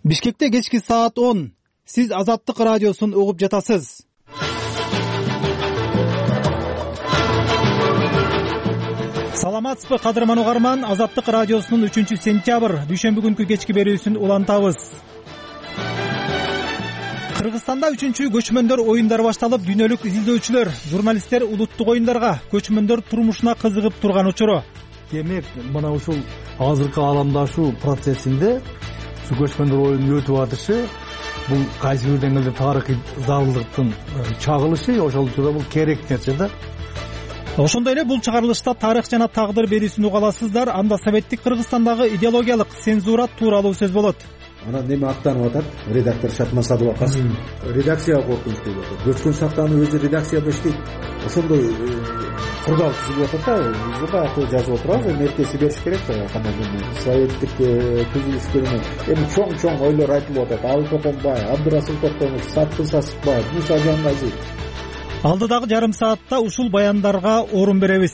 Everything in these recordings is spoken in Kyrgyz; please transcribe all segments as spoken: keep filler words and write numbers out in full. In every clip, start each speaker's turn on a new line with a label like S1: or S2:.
S1: Бишкекте кечки саат он. Сиз Азаттык радиосун угуп жатасыз. Саламатсызбы кадырман угарман, Азаттык радиосунун үчүнчү сентябрь дүйшөмбү күнкү кечки берүүсүн улантабыз. Кыргызстанда үчүнчү көчмөндөр оюндары башталып, дүйнөлүк изилдөөчүлөр, журналисттер улуттук оюндарга, көчмөндөр турмушуна кызыгып турган учуру.
S2: Демек, мына ушул азыркы ааламдашуу процессинде ушу көчмөндөр оюнунун өтүп атышы, бул кайсы бир деңгээлде тарыхый зарылдыктын чагылышы, ошол учурда бул керек нерсе да.
S1: Ошондой эле бул чыгарылышта тарых жана тагдыр берүүсүн уга аласыздар. Анда советтик Кыргызстандагы идеологиялык цензура тууралуу сөз болот.
S3: Анан неме аттанып атат? Редактор Шатман Садыбакасов. Редакцияга коркунуч деп атат. Көчкөн сактанын өзү редакцияда иштейт. Ошондой курдал түзүлүп атат да, биз баягы жазып отурабыз, эми эртеси бериш керек да, кандай советтик түзүлүшкө эми чоң-чоң ойлор айтылып атат. Абыл Токонбай, Абдырасыл Токтомуш, Саттыр Сасыкбаев, Муса Жангазиев.
S1: Алдыдагы жарым саатта ушул баяндарга орун беребиз.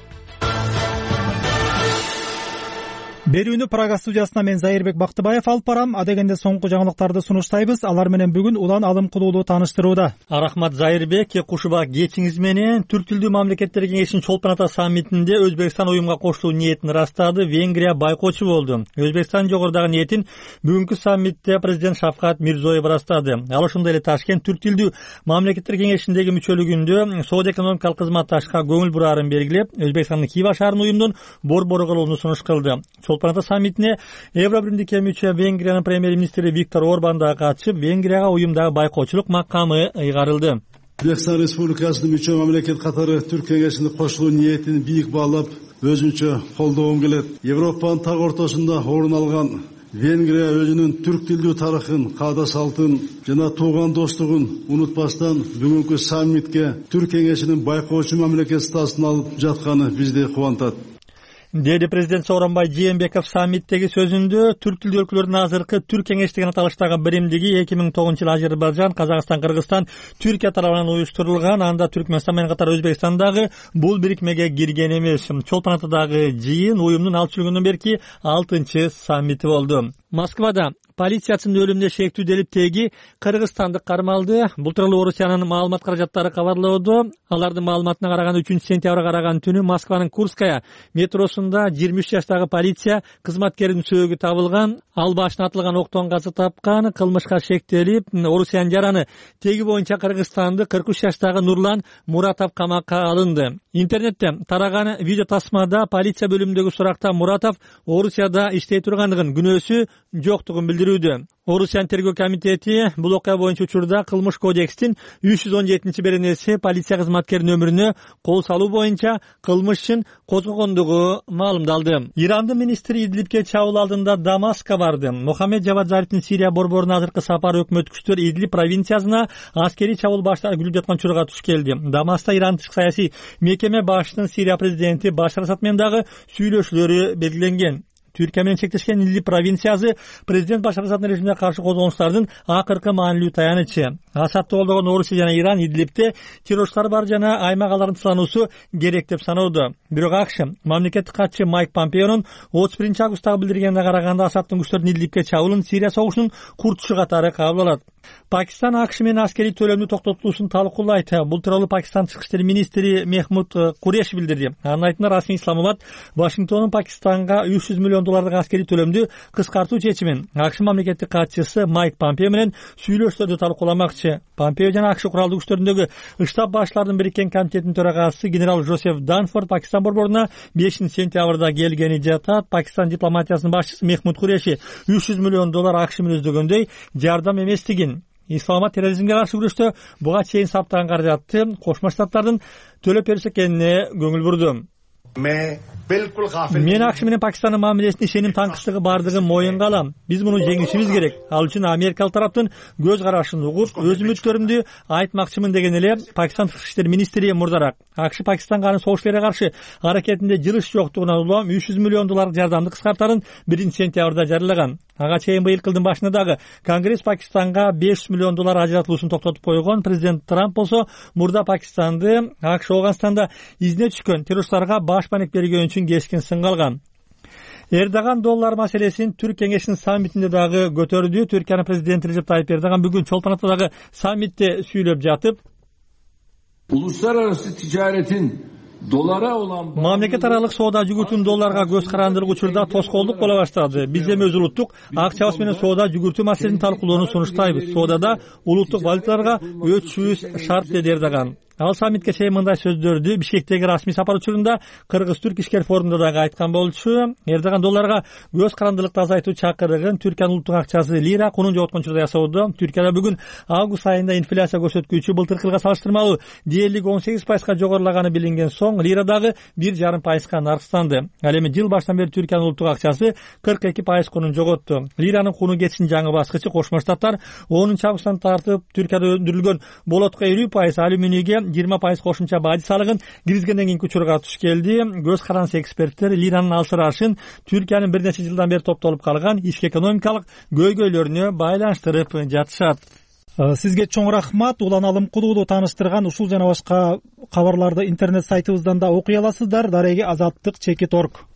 S1: Берүүнү Прага студиясына мен Зайырбек Бактыбаев алып барам. Адегенде соңку жаңылыктарды сунуштайбыз. Алар менен бүгүн улан алым кылуулуу тааныштырууда.
S4: Рахмат Зайырбек, кушуба кечиңиз менен Түрк тилдүү мамлекеттер кеңешинин Чолпон Ата саммитинде Өзбекстан уюмга кошулуу ниетин ырастады. Венгрия байкоочу болду. Өзбекстан жогорудагы ниетин бүгүнкү саммитте президент Шавкат Мирзиёев ырастады. Ал ошондой эле Ташкент Түрк тилдүү мамлекеттер кеңешиндеги мүчөлүгүндө соода экономикалык кызматташка көңүл бурарын белгилеп, Өзбекстандын Хива шаарынын уюмдун борбору кылууну сунуш кылды. Чолпон Ата саммитине Евро биримдикке мүчө Венгриянын премьер-министри Виктор Орбан да катышып, Венгрияга уюмдагы байкоочулук макамы ыйгарылды.
S5: Өзбекстан Республикасынын мүчө мамлекет катары Түрк кеңешине кошулуу ниетин бийик баалап, өзүнчө колдогум келет. Европанын так ортосунда орун алган Венгрия өзүнүн түрк тилдүү тарыхын, каада салтын жана тууган достугун унутпастан бүгүнкү саммитке Түрк кеңешинин байкоочу мамлекет статусун алып жатканы бизди кубантат.
S4: Деди президент Сооронбай Жээнбеков саммиттеги сөзүндө түрк тилдүү өлкөлөрдүн азыркы Түрк кеңеш деген аталыштагы биримдиги эки миң тогузунчу жылы Азербайжан, Казакстан, Кыргызстан, Түркия тарабынан уюштурулган. Анда Түркмөнстан менен катар Өзбекстан дагы бул бирикмеге кирген эмес. Чолпон Атадагы жыйын уюмдун алты жылдан берки алтынчы саммити болду. Москвада полициячынын өлүмүнө шектүүделип теги кыргызстандык кармалды. Бул тууралуу Орусиянын маалымат каражаттары кабарлоодо. Алардын маалыматына караганда үчүнчү сентябрга караган түнү Москванын Курская метросунда жыйырма үч жаштагы полиция кызматкеринин сөөгү табылган. Ал башына атылган октон каза тапкан. Кылмышка шектелип, Орусиянын жараны теги боюнча кыргызстандык кырк үч жаштагы Нурлан Муратов камакка алынды. Интернетте тараган видео тасмада полиция бөлүмүндөгү суракта Муратов Орусияда иштей тургандыгын, күнөөсү жоктугун билдирүүдө. Орусиянын тергөө комитети бул окуя боюнча учурда Кылмыш кодекстин үч жүз он жетинчи беренеси полиция кызматкеринин өмүрүнө кол салуу боюнча кылмыш козгогондугу маалымдалды. Ирандын министри Идлибке чабуул алдында Дамаскка барды. Мохаммед Жавад Зарифтин Сирия борборуна азыркы сапары өкмөт күчтөр Идлиб провинциясына аскерий чабуул баштап күлүп жаткан учурга туш келди. Дамаста Иран тышкы саясий мекеме башчынын Сирия президенти Башар Асад менен дагы сүйлөшүүлөрү белгиленген. Түркия менен чектешкен Идлиб провинциясы президент Башар Асаддын режимине каршы козголуштардын акыркы маанилүү таянычы. Асадты колдогон Орусия жана Иран Идлибте террорчулар бар жана аймак алардын тылануусу керек деп саноодо. Бирок АКШ мамлекеттик катчы Майк Помпеонун отуз биринчи августтагы билдиргенине караганда Асаддын күчтөрүнүн Идлибке чабуулун Сирия согушунун куртушу катары кабыл алат. Пакистан АКШ менен аскерий төлөмдү токтотуусун талкуулайт. Бул тууралуу Пакистан тышкы иштер министри Мехмуд Куреш билдирди. Анын айтымында расмий Исламабад Вашингтондун Пакистанга үч жүз миллион доллардык аскерий төлөмдү кыскартуу чечимин АКШ мамлекеттик катчысы Майк Помпео менен сүйлөшүүлөрдү талкууламакчы. Помпео жана АКШ куралдуу күчтөрүндөгү штаб башчыларынын бириккен комитетинин төрагасы генерал Жозеф Данфорд Пакистан борборуна бешинчи сентябрда келгени жатат. Пакистан дипломатиясынын башчысы Мехмуд Куреши үч жүз миллион доллар АКШ менен издөгөндөй жардам эместигин, Исламабад терроризмге каршы күрөштө буга чейин саптаган каражатты Кошмо Штаттардын төлөп бериши экенине көңүл бурду. Мен АКШ менен Пакистандын мамилесине ишеним таңкыстыгы бардыгын моюнга алам. Биз муну жеңишибиз керек. Ал үчүн америкалык тараптын көз карашын угуп, өз үмүттөрүмдү айтмакчымын деген эле Пакистан тышкы иштер министри мурдараак. АКШ Пакистанга анын согуш каршы аракетинде жылыш жоктугуна улам үч жүз миллион доллар жардамды кыскартарын биринчи сентябрда жарыялаган. Ага чейин быйыл кылдын башында дагы Конгресс Пакистанга беш жүз миллион доллар ажыратылуусун токтотуп койгон. Президент Трамп болсо мурда Пакистанды АКШ Афганстанда изине түшкөн террорчуларга баш маек бергөн үчүн кескин сынга алган. Эрдоган доллар маселесин Түрк кеңешинин саммитинде дагы көтөрдү. Түркиянын президенти Режеп Тайип Эрдоган бүгүн Чолпон атадагы саммитте сүйлөп жатып,
S6: uluslararası ticaretin dolara olan
S4: мамлекет аралык соода жүгүртүүнүн долларга көз карандырган учурда тоскоолдук боло баштады. Биз эми өз улуттук акчабыз менен соода жүгүртүү маселесин талкуулоону сунуштайбыз. Соодада улуттук валюталарга өтүшүбүз шарт, деди Эрдоган. Ал саммитке чейин мындай сөздөрдү Бишкектеги расмий сапар учурунда Кыргыз-Түрк ишкер форумунда дагы айткан болчу. Эрдоган долларга көз карандылыкты азайтуу чакырыгын Түркиянын улуттук акчасы лира кунун жоготкон учурда ясоодо. Түркияда бүгүн август айында инфляция көрсөткүчү былтыркы жылга салыштырмалуу дээрлик он сегиз пайызга жогорулаганы билинген соң лира дагы бир жарым пайызга наркстанды. Ал эми жыл башынан бери Түркиянын улуттук акчасы кырк эки пайыз кунун жоготту. Лиранын куну кетишинин жаңы баскычы Кошмо Штаттар онунчу августтан тартып Түркияда өндүрүлгөн болотко элүү пайыз, алюминийге жыйырма пайыз кошумча бажы салыгын киргизгенден кийинки учурга туш келди. Көз карансы эксперттер лиранын алышырашын Түркиянын бир нече жылдан бери топтолуп калган ички экономикалык көйгөйлөрүнө байланыштырып жатышат.
S1: Сизге чоң рахмат. Улан Алымкулууну тааныштырган ушул жана башка кабарларды интернет сайтыбыздан да окуй аласыздар. Дареги Азаттык чекит точка орг.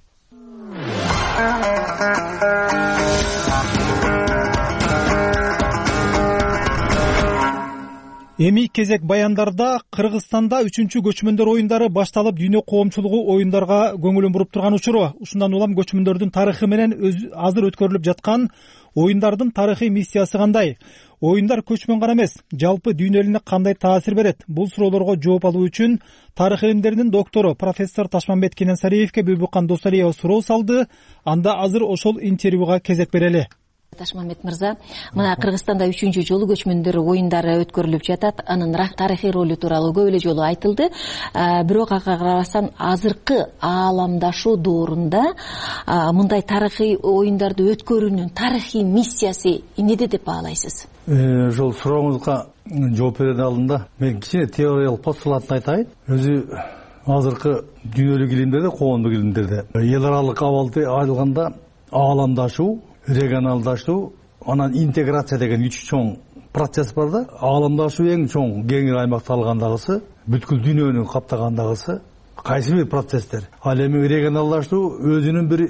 S1: Эми кезек баяндарда Кыргызстанда үчүнчү көчмөндөр оюндары башталып, дүйнө коомчулугу оюндарга көңүлүн буруп турган учуру. Ушундан улам көчмөндөрдүн тарыхы менен азыр өткөрүлүп жаткан оюндардын тарыхый миссиясы кандай? Оюндар көчмөн гана эмес, жалпы дүйнө элине кандай таасир берет? Бул суроолорго жооп алуу үчүн тарых илимдеринин доктору профессор Ташмамбет Кененсариевке Бүбүкан Досалиева суроо салды. Анда азыр ошол интервьюга кезек берели.
S7: Ташмамбет мырза, мына Кыргызстанда үчүнчү жолу көчмөндөр оюндары өткөрүлүп жатат. Анын тарыхый ролу тууралуу көп эле жолу айтылды. Бирок ага карабастан азыркы ааламдашуу доорунда мындай тарыхый оюндарды өткөрүүнүн тарыхый миссиясы эмнеде деп баалайсыз?
S2: Жол сурооңузга жооп берер алдында мен кичине теориялык постулатын айтайын. Өзү азыркы дүйнөлүк илимдерде, коомдук илимдерде эл аралык абалды айылганда ааламдашуу, регионалдашуу, анан интеграция деген үч чоң процесс бар да. Ааламдашуу эң чоң кеңири аймакты алгандагысы, бүткүл дүйнөнү каптагандагысы кайсы бир процесстер. Ал эми регионалдашуу өзүнүн бир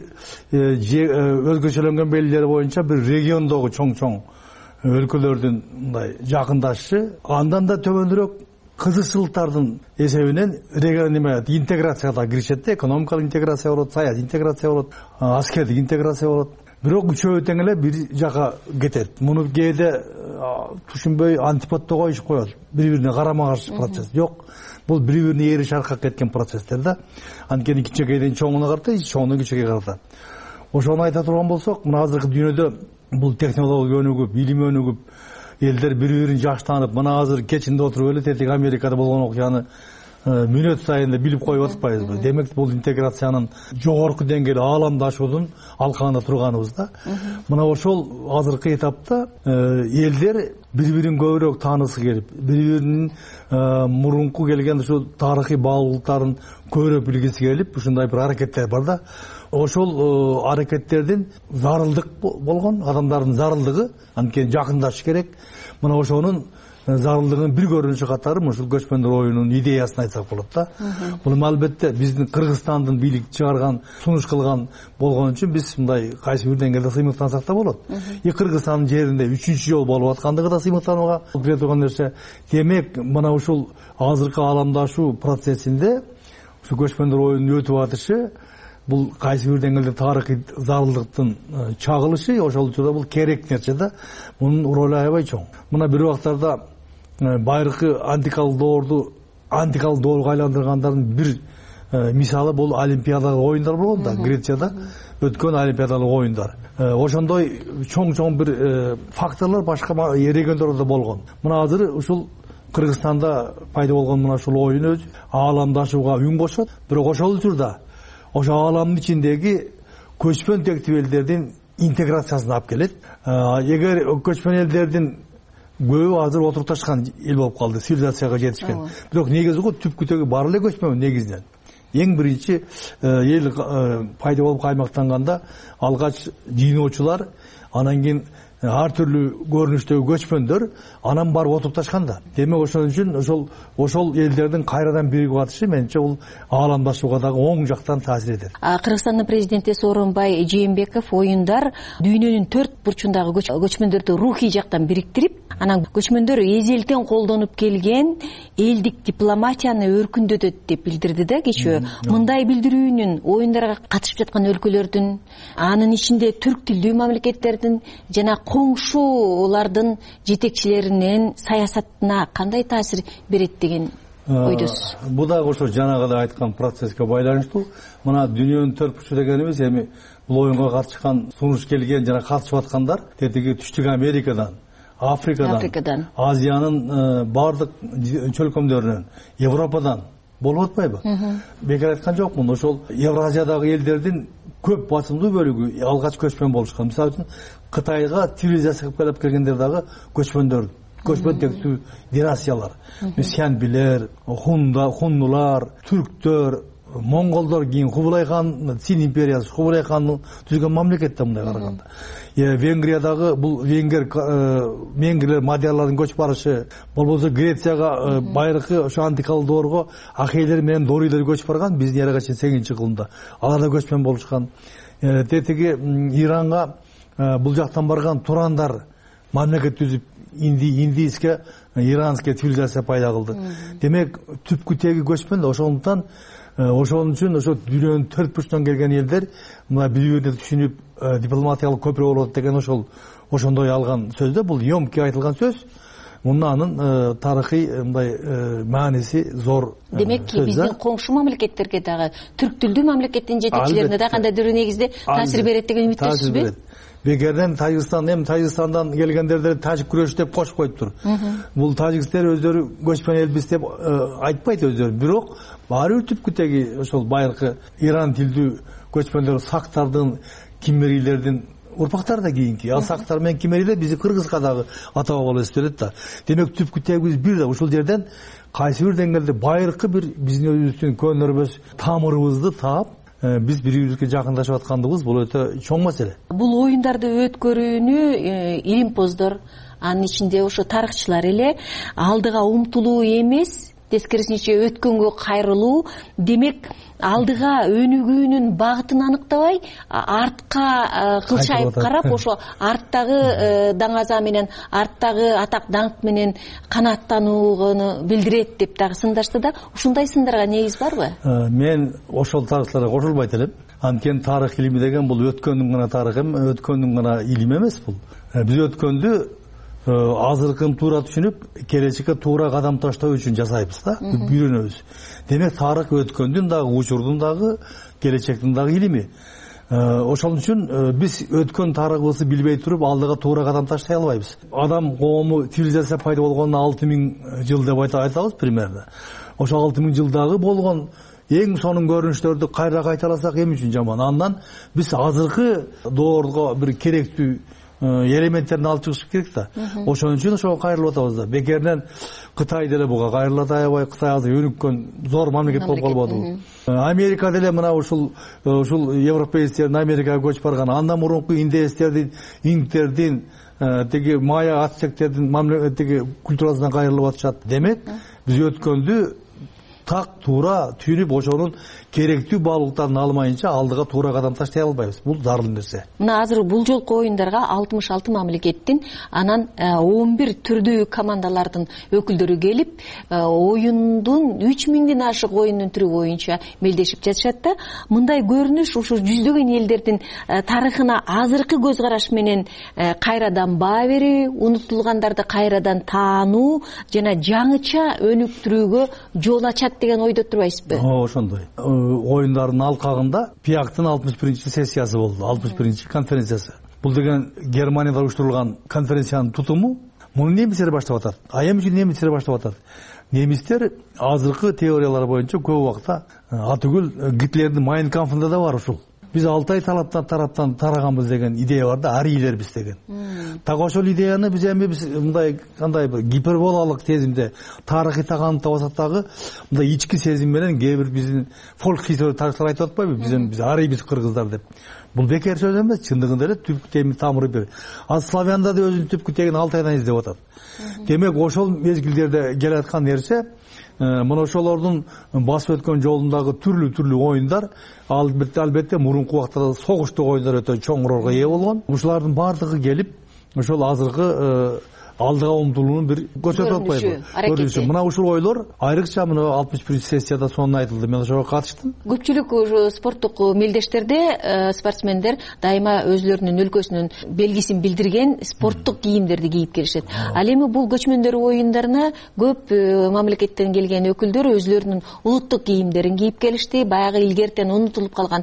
S2: өзгөчөлөнгөн белгилери боюнча бир региондогу чоң-чоң өлкөлөрдүн мындай жакындашышы, андан да төмөнүрөөк кызыкчылыктардын эсебинен регион интеграцияга киришет да. Экономикалык интеграция болот, саясий интеграция болот, аскердик интеграция болот. Бирок үчөө тең эле бир жака кетет. Муну кээде түшүнбөй антиподто коюшуп коет. Бири-бирине карама каршы процесс. Жок, бул бири-бирине эри шаркак кеткен процесстер да. Анткени кичинекейден чоңуна карата, чоңдон кичинекейге карата. Ошону айта турган болсок, мына азыркы дүйнөдө бул технология өнүгүп, илим өнүгүп, элдер бири-бирин жакшы таанып, мына азыр кечинде отуруп эле тетиги Америкада болгон окуяны мүнөт сайын билип коюп атпайбызбы? Демек бул интеграциянын жогорку деңгээли ааламдашуунун алкагында турганыбыз да. Мына ошол азыркы этапта элдер бири-бирин көбүрөөк тааныгысы келип, бири-биринин мурунку келген ушул тарыхый баалуулуктарын көрүп билгиси келип, ушундай бир аракеттер бар да. Ошол аракеттердин зарылдык болгон, адамдардын зарылдыгы, анткени жакындашыш керек. Мына ошонун зарылдыгынын бир көрүнүшү катары ушул көчмөндөр оюнунун идеясын айтсак болот да. Бул албетте биздин Кыргызстандын бийлик чыгарган, сунуш кылган болгон үчүн биз мындай кайсы бир деңгээлде сыймыктансак да болот. И Кыргызстандын жеринде үчүнчү жол болуп аткандыгы да сыймыктанууга кире турган нерсе. Демек, мына ушул азыркы ааламдашуу процессинде ушу көчмөндөр оюнунун өтүп атышы бул кайсы бир деңгээлде тарыхый зарылдыктын чагылышы, ошол учурда бул керек нерсе да. Мунун ролу аябай чоң. Мына бир убактарда байыркы антикалык доорду антикалык доорго айландыргандардын бир мисалы бул олимпиадалык оюндар болгон да, Грецияда өткөн олимпиадалык оюндар. Ошондой чоң-чоң бир факторлор башка региондордо болгон. Мына азыр ушул Кыргызстанда пайда болгон мына ушул оюн өзү ааламдашууга үн кошот. Бирок ошол учурда ошо ааламдын ичиндеги көчмөн тектүү элдердин интеграциясын алып келет. Эгер көчмөн элдердин көбү азыр отурукташкан эл болуп калды, цивилизацияга жетишкен. Бирок негизи го түпкү төгү баары эле көчмөн негизинен. Эң биринчи эл пайда болуп каймактанганда алгач жыйноочулар, анан кийин ар түрлүү көрүнүштөгү көчмөндөр анан барып отурупташкан да. Демек ошон үчүн ошол ошол элдердин кайрадан биригип атышы менимче бул ааламдашууга дагы оң жактан таасир этет.
S7: Кыргызстандын президенти Сооронбай Жээнбеков оюндар дүйнөнүн төрт бурчундагы көчмөндөрдү рухий жактан бириктирип, анан көчмөндөр эзелтен колдонуп келген элдик дипломатияны өркүндөтөт деп билдирди да кечээ. Мындай билдирүүнүн оюндарга катышып жаткан өлкөлөрдүн, анын ичинде түрк тилдүү мамлекеттердин жана коңшулардын жетекчилеринин саясатына кандай таасир берет деген ойдосуз?
S2: Бул дагы ошо жанагыда айткан процесске байланыштуу. Мына дүйнөнүн төрт бурчу дегенибиз эми бул оюнга катышкан, сунуш келген жана катышып аткандар тетиги Түштүк Америкадан, Африкадан, Африкадан. Азиянын бардык чөлкөмдөрүнөн, Европадан болуп атпайбы? Бекер айткан жокмун. Ошол Евразиядагы элдердин көп басымдуу бөлүгү алгач көчмөн болушкан. Мисалы үчүн Кытайга цивилизация кылып келип келгендер дагы көчмөндөр, көчмөн тектүү династиялар. Сянбилер, Хунда, Хуннулар, түрктөр, монголдор, кийин Кубулай хан, Цин империясы, Кубулай хандын түзгөн мамлекет да мындай караганда. Венгриядагы бул венгер венгрлер мадиярлардын көчүп барышы, болбосо Грецияга байыркы ошо антикалык доорго ахейлер менен дорийлер көчүп барган биздин эрага чейин сегизинчи кылымда. Алар да көчмөн болушкан. Тетиги Иранга бул жактан барган турандар мамлекет түзүп инди индийске иранский цивилизация пайда кылды. Демек түпкү теги көчмөн да. Ошондуктан ошон үчүн ошо дүйнөнүн төрт бурчунан келген элдер мына бири-бирине түшүнүп дипломатиялык көпүрө болот деген ошол ошондой алган сөз да. Бул ёмкий айтылган сөз. Мында анын тарыхый мындай мааниси зор.
S7: Демек биздин коңшу мамлекеттерге дагы түрк тилдүү мамлекеттин жетекчилерине да кандайдыр бир негизде таасир берет деген үмүттөсүзбү? Бекерден Тажикстан, эми Тажикстандан келгендерди тажик күрөшү деп кошуп коюптур. Бул тажиктер өздөрү көчмөн элбиз деп айтпайт өздөрү. Бирок баары бир түпкү теги ошол байыркы Иран тилдүү көчмөндөр сактардын, киммерийлердин урпактары да кийинки. Ал сактар менен киммерийлер биздин Кыргызга дагы ата баба эстелет да. Демек түпкү тегибиз бир да. Ушул жерден кайсы бир деңгээлде байыркы бир биздин өзүбүздүн көнөрбөс тамырыбызды таап биз бири-бирибизге жакындашып аткандыгыбыз бул өтө чоң маселе. Бул оюндарды өткөрүүнү илимпоздор, анын ичинде ошо тарыхчылар эле алдыга умтулуу эмес, тескерисинче өткөнгө кайрылуу, демек алдыга өнүгүүнүн багытын аныктабай, артка кылчайып карап, ошо арттагы даңаза менен, арттагы атак даңк менен канааттанууну билдирет деп дагы сындашты да. Ушундай сындарга негиз барбы?
S2: Мен ошол тарыхчыларга кошулбайт элем. Анткени тарых илими деген бул өткөндүн гана тарыхы, өткөндүн гана илими эмес бул. Биз өткөндү азыркын туура түшүнүп, келечекке туура кадам таштоо үчүн жасайбыз да, үйрөнөбүз. Демек тарых өткөндүн дагы, учурдун дагы, келечектин дагы илими. Ошол үчүн биз өткөн тарыхыбызды билбей туруп, алдыга туура кадам таштай албайбыз. Адам коому цивилизация пайда болгонуна алты миң жыл деп айтабыз примерно. Ошо алты миң жылдагы болгон эң сонун көрүнүштөрдү кайра кайталасак эми үчүн жаман. Андан биз азыркы доорго бир керектүү элементтерин алып чыгыш керек да. Ошон үчүн ошого кайрылып атабыз да. Бекерден Кытай деле буга кайрылат аябай. Кытай азыр өнүккөн зор мамлекет болуп калбадыбы? Америка деле мына ушул ушул европеецтердин Америкага көчүп барган, андан мурунку индеецтердин, инктердин, теги майя ацтектердин мамлекеттеги культурасынан кайрылып атышат. Демек, биз өткөндү так туура түшүнүп, ошонун керектүү баалуулуктарын алмайынча алдыга туура кадам таштай албайбыз. Бул зарыл нерсе.
S7: Мына азыр бул жолку оюндарга алтымыш алты мамлекеттин, анан он бир түрдүү командалардын өкүлдөрү келип, оюндун үч миңден ашык оюндун түрү боюнча мелдешип жатышат да. Мындай көрүнүш ушу жүздөгөн элдердин тарыхына азыркы көз караш менен кайрадан баа берүү, унутулгандарды кайрадан таануу жана жаңыча өнүктүрүүгө жол ачат деген ойдо турбайсызбы?
S2: Ошондой. Оюндардын алкагында ПИАКтын алтымыш биринчи сессиясы болду, алтымыш биринчи конференциясы. Бул деген Германияда уюштурулган конференциянын тутуму. Муну немистер баштап атат. А эми үчүн немистер баштап атат. Немистер азыркы теориялар боюнча көп убакта атүгүл Гитлердин Mein Kampf'ында да бар ушул. Биз Алтай тараптан тараптан тараганбыз деген идея бар да, арийлербиз деген. Так ошол идеяны биз эми биз мындай кандай бир гиперболалык сезимде тарыхый таганып атсак дагы, мындай ички сезим менен кээ бир биздин фолк хистори тарыхчылар айтып атпайбы, биз эми биз арийбиз кыргыздар деп. бул бекер сөз эмес, чындыгында эле түпкү тегин тамыры бир. Ал славянда да өзүнүн түпкү тегин алты айдан издеп атат. Демек ошол мезгилдерде келаткан нерсе мына ошолордун басып өткөн жолундагы түрлүү түрлүү оюндар, албетте албетте мурунку убакта согуштук оюндар өтө чоң ролго ээ болгон. Ушулардын баардыгы келип ошол азыркы алдыга умтулуунун бир көрсөтүп атпайбы? Көрүнүшү. Мына ушул ойлор айрыкча мына алтымыш биринчи сессияда сонун айтылды. Мен ошого катыштым.
S7: Көпчүлүк ушу спорттук мелдештерде спортсмендер дайыма өзүлөрүнүн өлкөсүнүн белгисин билдирген спорттук кийимдерди кийип келишет. Ал эми бул көчмөндөр оюндарына көп мамлекеттен келген өкүлдөр өзүлөрүнүн улуттук кийимдерин кийип келишти. Баягы илгертен унутулуп калган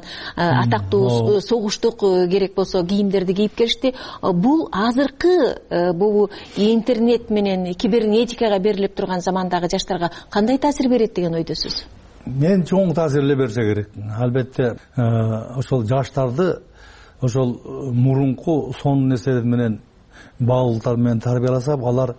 S7: атактуу согуштук керек болсо кийимдерди кийип келишти. Бул азыркы бул интернет менен кибернетикага берилип турган замандагы жаштарга кандай таасир берет деген ойдосуз?
S2: Мен чоң таасир эле берсе керек. Албетте ошол жаштарды ошол мурунку сонун нерселер менен баалуулуктар менен тарбияласак, алар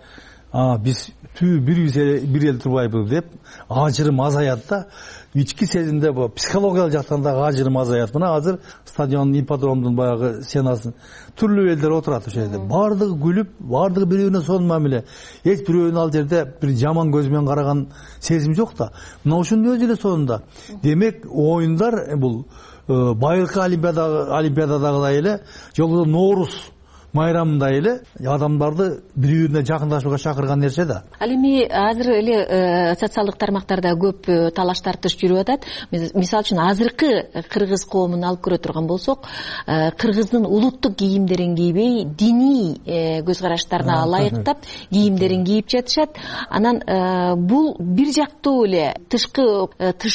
S2: биз түбү бир эл турбайбыз деп ажырым азаят да. Ички сезимде психологиялык жактан да ажырым азаят. Мына азыр стадион, ипподромдун баягы стенасын түрлүү элдер отурат ошол жерде. Бардыгы күлүп, бардыгы бири-бирине сонун мамиле. Эч бирөөнүн ал жерде бир жаман көз менен караган сезим жок да. Мына ушунун өзү эле сонунда. Демек, оюндар бул байыркы олимпиададагыдай эле, жолдо Ноорус майрамындай эле адамдарды бири-бирине жакындашууга чакырган нерсе да. Ал
S7: эми азыр эле социалдык тармактарда көп талаш тартыш жүрүп атат. Мисалы үчүн азыркы кыргыз коомун алып көрө турган болсок, кыргыздын улуттук кийимдерин кийбей, диний көз караштарына ылайыктап кийимдерин кийип жатышат. Анан бул бир жактуу эле тышкы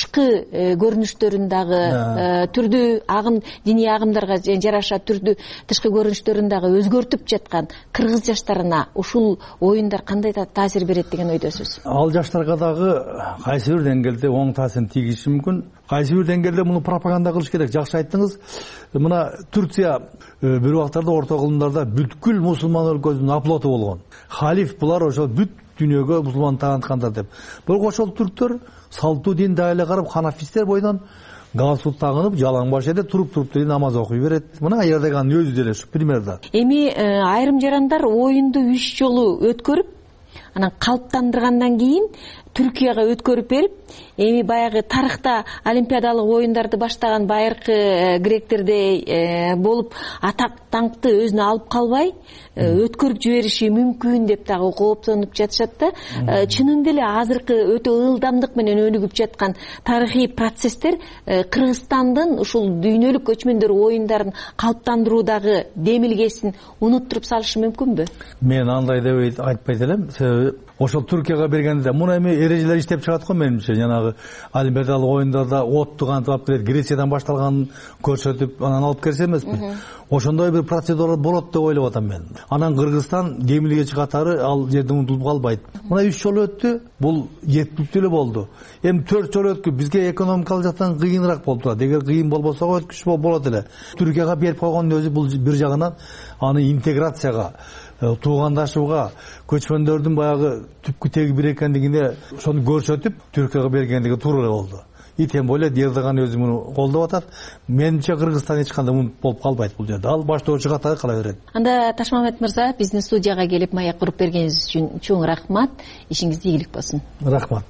S7: тышкы көрүнүштөрүн дагы түрдүү агым, диний агымдарга жараша түрдүү тышкы көрүнүштөрүн дагы өзгөртүп жаткан кыргыз жаштарына ушул оюндар кандай таасир берет деген ойдосуз?
S2: Ал жаштарга дагы кайсы бир деңгээлде оң таасирин тийгизиши мүмкүн. Кайсы бир деңгээлде муну пропаганда кылыш керек. Жакшы айттыңыз. Мына Турция бир убактарда орто кылымдарда бүткүл мусулман өлкөсүнүн аплоту болгон. Халиф булар ошол бүт дүйнөгө мусулман тааныткандар деп. Бирок ошол түрктөр салттуу дин дайыла карап, ханафистер бойдон галстук тагынып, жалаң баш эле туруп-туруп деле намаз окуй берет. Мына Эрдоганн өзү деле ушу примерда.
S7: Эми айрым жарандар оюнду үч жолу өткөрүп, анан калыптандыргандан кийин Түркияга өткөрүп берип, эми баягы тарыхта олимпиадалык оюндарды баштаган байыркы гректердей болуп атак даңкты өзүнө алып калбай, өткөрүп жибериши мүмкүн деп дагы кооптонуп жатышат да. Чынында эле азыркы өтө ылдамдык менен өнүгүп жаткан тарыхый процесстер Кыргызстандын ушул дүйнөлүк көчмөндөр оюндарын калыптандыруудагы демилгесин унуттуруп салышы мүмкүнбү?
S2: Мен андай деп айтпайт элем. Себеби ошол Түркияга бергенде муну эми эрежелер иштеп чыгат го менимче. Жанагы олимпиадалык оюндарда отту кантип алып келет, Грециядан башталганын көрсөтүп, анан алып келсе эмеспи? Ошондой бир процедура болот деп ойлоп атам мен. Анан Кыргызстан демилге чыгатары ал жерде унутулуп калбайт. Мына үч жол өттү, бул жетиптүү эле болду. Эми төрт жол өткү, бизге экономикалык жактан кыйыныраак болуп турат. Эгер кыйын болбосо өткүч болот эле. Түркияга берип койгондун өзү бул бир жагынан аны интеграцияга, туугандашууга, көчмөндөрдүн баягы түпкү теги бир экендигине ошону көрсөтүп, Түркияга бергендиги туура болду. И тем более Эрдоган өзү муну колдоп атат. Менимче Кыргызстан эч кандай мунут болуп калбайт бул жерде. Ал баштоочу катары кала берет.
S7: Анда Ташмамет мырза, биздин студияга келип маек куруп бергениңиз үчүн чоң рахмат. Ишиңизде ийгилик болсун.
S2: Рахмат.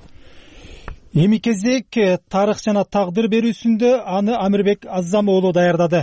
S1: Эми кезек тарых жана тагдыр берүүсүндө аны Амирбек Аззам уулу даярдады.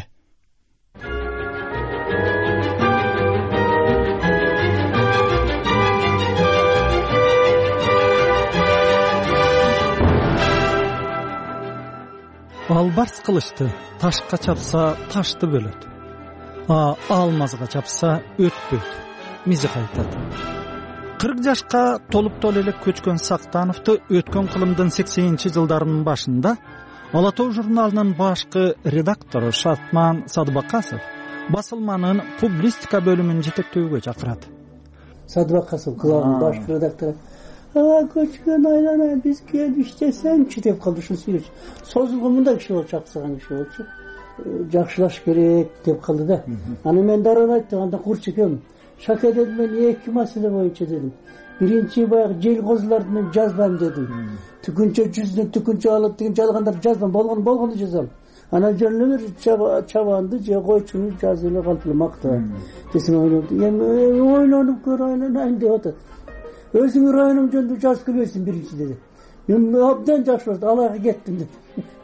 S8: Албарс кылычты ташка чапса ташты бөлөт. А алмазга чапса өтпөйт. Мизик айтат. кырк жашка толуп-толу эле көчкөн Сактановду өткөн кылымдын сексенинчи жылдарынын башында Ала Тоо журналынын башкы редактору Шартман Садыбакасов басылманын публистика бөлүмүн жетектөөгө чакырат.
S9: Садыбакасов кылабын башкы редактору. А көчкөн айлана биз келип иштесеңчи деп калды. Ушул сүйлөч. Созулгон мындай киши болчу, аксаган киши болчу. Жакшылаш керек деп калды да. Аны мен дароо айттым, анда курчу экенмин. Шаке дедим, мен эки маселе боюнча дедим. Биринчи баягы жел козуларды мен жазбайм дедим. Түкүнчө жүздүн түкүнчө алып деген жалгандарды жазбайм, болгон болгону жазам. Ana жөн эле бир чабанды же койчуну жазып эле калып эле мактап. Десем ойлоду. Эми ойлонуп көр, ойлонайын деп атат. Өзүңүн районуң жөнүндө жазып келбейсиң биринчи деди. Мен абдан жакшы болду, алайга кеттим деп.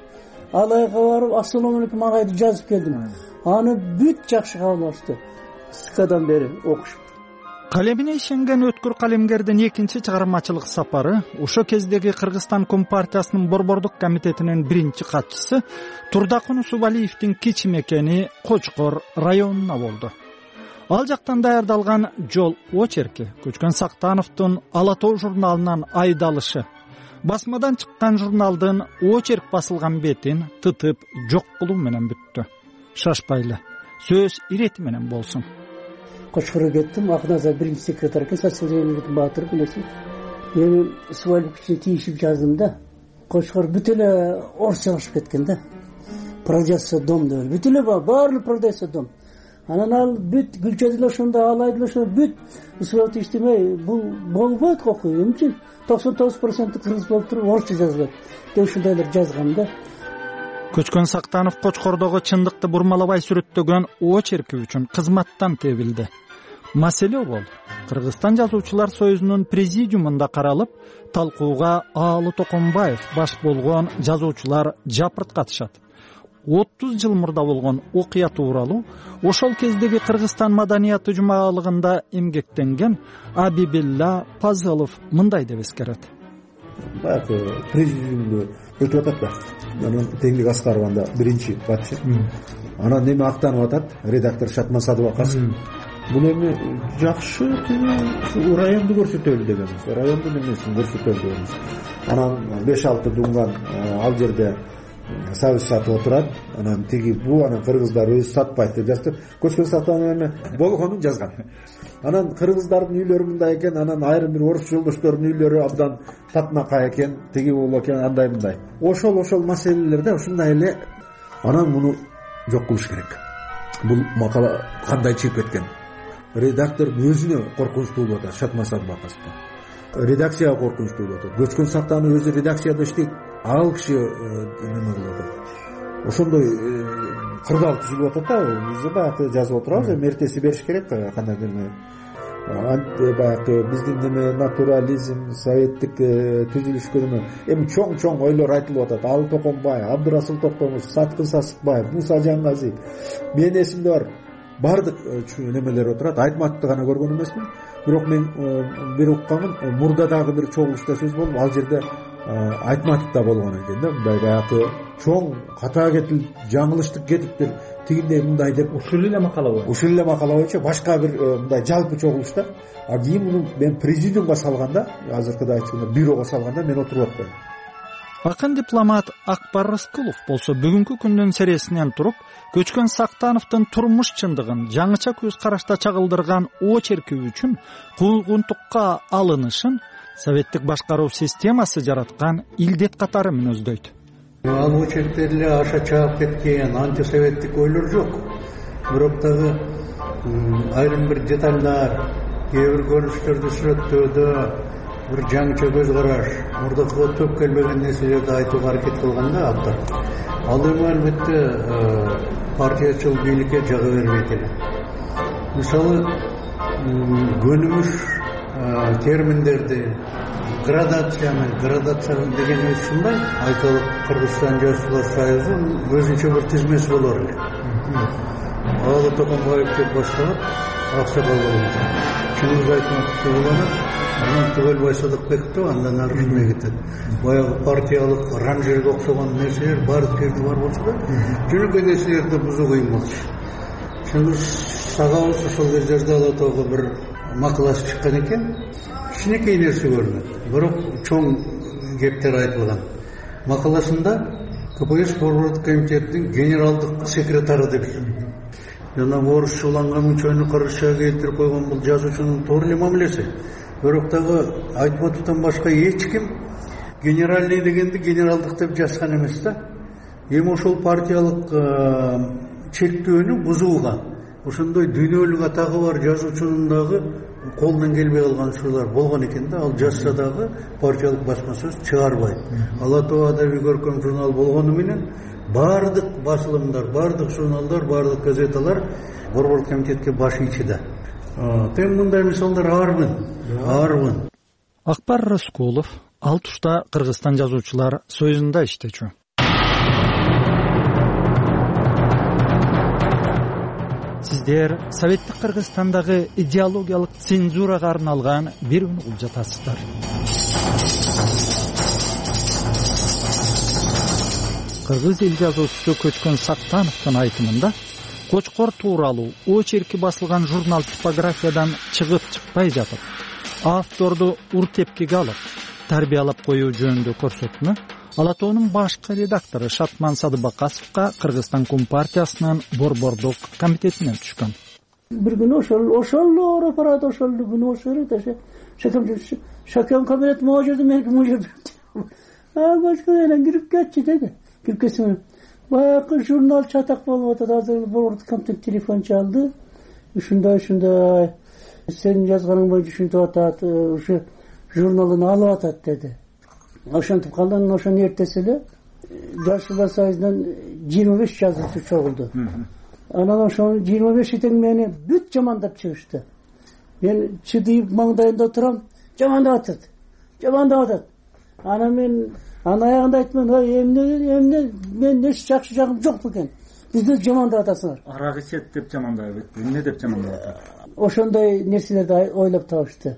S9: Алайга барып, ассаламу алейкум агайды жазып келдим. Аны бүт жакшы кабыл алышты. Скадан бери окуш.
S8: Калемине ишенген өткүр калемгердин экинчи чыгармачылык сапары ошо кездеги Кыргызстан Компартиясынын Борбордук комитетинин биринчи катчысы Турдакун Усубалиевдин кичи мекени Кочкор районуна болду. Ал жактан даярдалган жол очерки Көчкөн Сактановдун Ала тоо журналынан айдалышы басмадан чыккан журналдын очерк басылган бетин тытып жок кылуу менен бүттү. Шашпайлы, сөз ирети менен болсун.
S9: Кочкорго кеттим, Акназа биринчи секретарь экен, социализмдин баатыры билесиң. Эми Усубалиевичке тийишип жаздым да. Кочкор бүт эле орусча чыгышып кеткен да. Продается дом деп. Бүт эле баары продается дом. Анан ал бүт Гүлчөдүл ошондо, Алайдыл ошондо бүт Усубалиев иштемей, бул болбойт окуу. Эмне үчүн токсон тогуз процент кыргыз болуп туруп орусча жазылат деп ушундайлар жазгам да.
S8: Көчкөн Сактанов Кочкордогу чындыкты бурмалабай сүрөттөгөн очерки үчүн кызматтан тебилди. Маселе бол Кыргызстан жазуучулар союзунун президиумунда каралып, талкууга Аалы Токонбаев баш болгон жазуучулар жапырт катышат. отуз жыл мурда болгон окуя тууралуу ошол кездеги Кыргызстан маданияты жумалыгында эмгектенген Абибилла Пазылов мындай деп эскерет.
S3: Баягы президиумду өтүп атат да. Анан Теңдик Аскарованда биринчи катчы. Анан неме актанып атат, редактор Шатман Садыбакасов. Бул эми жакшы тиги районду көрсөтөлү дегенбиз. Райондун эмесин көрсөтөлү дегенбиз. Анан беш алты дунган ал жерде сабыз сатып отурат. Анан тиги бу анан кыргыздар өзү сатпайт деп жазды. Көчкөн Сактанов эми болгонун жазган. Анан кыргыздардын үйлөрү мындай экен, анан айрым бир орус жолдоштордун үйлөрү абдан татнакай экен, тиги боло экен, андай мындай. Ошол ошол маселелерде ушундай эле анан муну жок кылыш керек. Бул макала кандай чыгып кеткен? Редактордун өзүнө коркунучтуу болуп атат, Шатман Садыбакасовго. Редакцияга коркунучтуу болуп атат. Көчкөн Сактанов өзү редакцияда иштейт. Ал киши неме кылып атат. Ошондой кырдаал түзүлүп атат да, биз баягы жазып отурабыз, эми эртеси бериш керек, кандайдыр эми. Баягы биздин неме натурализм, советтик түзүлүшкө эме эми чоң-чоң ойлор айтылып атат. Аалы Токонбаев, Абдырасыл Токтомуш, Саткын Сасыкбаев, Муса Жаңгазиев. Менин эсимде бар. Бардык немелер отурат. Айтматты гана көргөн эмесмин. Бирок мен бир укканым, мурда дагы бир чогулушта сөз болуп, ал жерде Айтматов да болгон экен да, мындай баягы чоң ката кетип, жаңылыштык кетиптир, тигиндей мындай деп
S4: ушул эле макала боюнча.
S3: Ушул эле макала боюнча башка бир мындай жалпы чогулушта, а кийин муну мен президиумга салганда, азыркыда айтканда бюрого салганда мен отуруп атпайм.
S8: Акын дипломат Акбар Рыскулов болсо бүгүнкү күндүн сересинен туруп, Көчкөн Сактановдун турмуш чындыгын жаңыча көз карашта чагылдырган очерки үчүн куугунтукка алынышын советтик башкаруу системасы жараткан илдет катары мүнөздөйт.
S10: Ал очерктерде аша чаап кеткен антисоветтик ойлор жок. Бирок дагы айрым бир детальдар, кээ бир көрүнүштөрдү сүрөттөөдө бир жаңыча көз караш, мурдакыга төп келбеген нерселерди айтууга аракет кылганда автор. Ал эми албетте партиячыл бийликке жага бербейт эле. Мисалы, көнүмүш терминдерди градацияны, градация дегенибиз ушундай, айтылып Кыргызстан жазуучулар союзу өзүнчө бир тизмеси болор эле. Аалы Токонбаев деп башталып, Аксакал болуп, Чыңгыз Айтматов болот, анан Түгөлбай Садыкбеков, андан ары ушундай кетет. Баягы партиялык ранжерге окшогон нерселер баардык жерде бар болсо да, жөнөкөй нерселерди бузуу кыйын болчу. Чыңгыз Сагабыз ошол кездерде Ала тоого бир макаласы чыккан экен. Кичинекей нерсе көрүнөт, бирок чоң кептер айтылган. Макаласында КПСС Борбордук комитетинин генералдык секретары деп жана орусчаланган чөйнү кыргызчага келтирип койгон бул жазуучунун туура эле мамилеси. Бирок дагы Айтматовдон башка эч ким генеральный дегенди генералдык деп жазган эмес да. Эми ошол партиялык чектөөнү бузууга, ошондой дүйнөлүк атагы бар жазуучунун дагы колунан келбей калган учурлар болгон экен да. Ал жазса дагы партиялык басма сөз чыгарбайт. Ала тоо адабий көркөм журнал болгону менен баардык басылымдар, баардык журналдар, баардык газеталар борбордук комитетке баш ийчиде. Мен мындай мисалдар арбын, арбын.
S8: Акбар Рыскулов ал тушта Кыргызстан жазуучулар союзунда иштечү. Сиздер Советтик Кыргызстандагы идеологиялык цензурага арналган бирүүнү угуп жатасыздар. Кыргыз эл жазуучусу Көчкөн Сактановдун айтымында Кочкор тууралуу очерки басылган журнал типографиядан чыгып чыкпай жатып, авторду ур-тепкиге алып, тарбиялап коюу жөнүндө көрсөтмө Ала Тоонун башкы редактору Шатман Садыбакасовго Кыргызстан Компартиясынын борбордук комитетинен түшкөн.
S9: Бир күнү ошол ошол ооруп барат, ошол күнү ошол шакам шакам кабинет можеди мен можеди. А башка эле кирип кетчи деди. Кирип кетсем баягы журнал чатак болуп атат, азыр борбордук комитет телефон чалды. Ушундай ушундай сен жазганың боюнча ушинтип атат, ушу журналын алып атат деди. Ошентип калдан ошону эртеси эле Жашылар союзунан жыйырма беш жазуучу чогулду. Анан ошонун жыйырма беши тең мени бүт жамандап чыгышты. Мен чыдыйып маңдайында отурам, жамандап атат. Жамандап атат. Анан мен анын аягында айттым, "Ой, эмне, эмне, мен эч жакшы жагым жок экен. Бизди жамандап атасыңар."
S11: Арак ичет деп жамандап атат. Эмне деп жамандап атат?
S9: Ошондой нерселерди ойлоп табышты.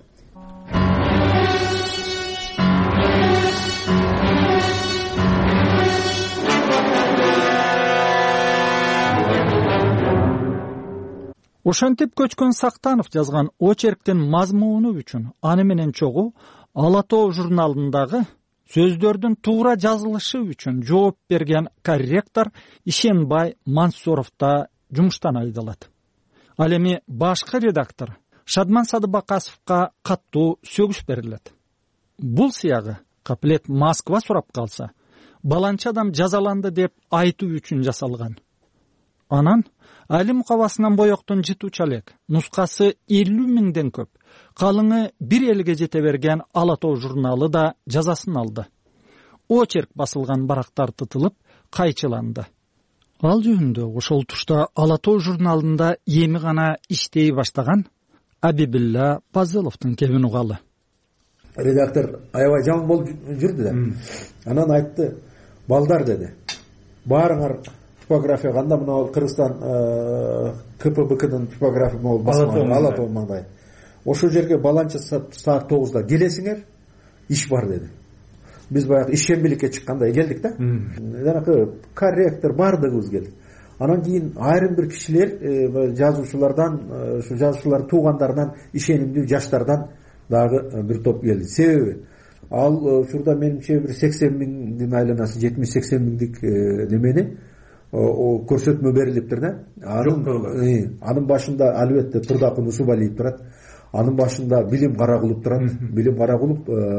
S8: Ошентип Көчкөн Сактанов жазган очерктин мазмуну үчүн аны менен чогуу Ала Тоо журналындагы сөздөрдүн туура жазылышы үчүн жооп берген корректор Ишенбай Мансуров да жумуштан айдалат. Ал эми башкы редактор Шадман Садыбакасовго каттуу сөгүш берилет. Бул сыягы каплет Москва сурап калса, баланча адам жазаланды деп айтуу үчүн жасалган. Анан Али мукабасынан боектун жытуучу элек нускасы элүү миңден көп, калыңы бир элге жете берген Ала Тоо журналы да жазасын алды. Очерк басылган барактар тытылып, кайчыланды. Ал жөнүндө ошол тушта Ала Тоо журналында эми гана иштей баштаган Абибилла Пазыловдун кебин угалы.
S3: Редактор аябай жаман болуп жүрдү да. Анан айтты, "Балдар" деди. "Баарыңар типография кандай мына Кыргызстан КПБКнын типография могул басылган Ала Тоо маңдай. Ошол жерге баланча саат тогузда келесиңер, иш бар" деди. Биз баягы ишембиликке чыккандай келдик да. Жанакы корректор бардыгыбыз келдик. Анан кийин айрым бир кишилер жазуучулардан, ушу жазуучулардын туугандарынан, ишенимдүү жаштардан дагы бир топ келди. Себеби ал ушурда менимче бир сексен миңдин айланасы, жетимиш сексен миңдик немени көрсөтмө берилиптир да. Анын анын башында албетте Турдакун Усубалиев турат. Анын башында Билим Карагулов турат. Билим Карагулов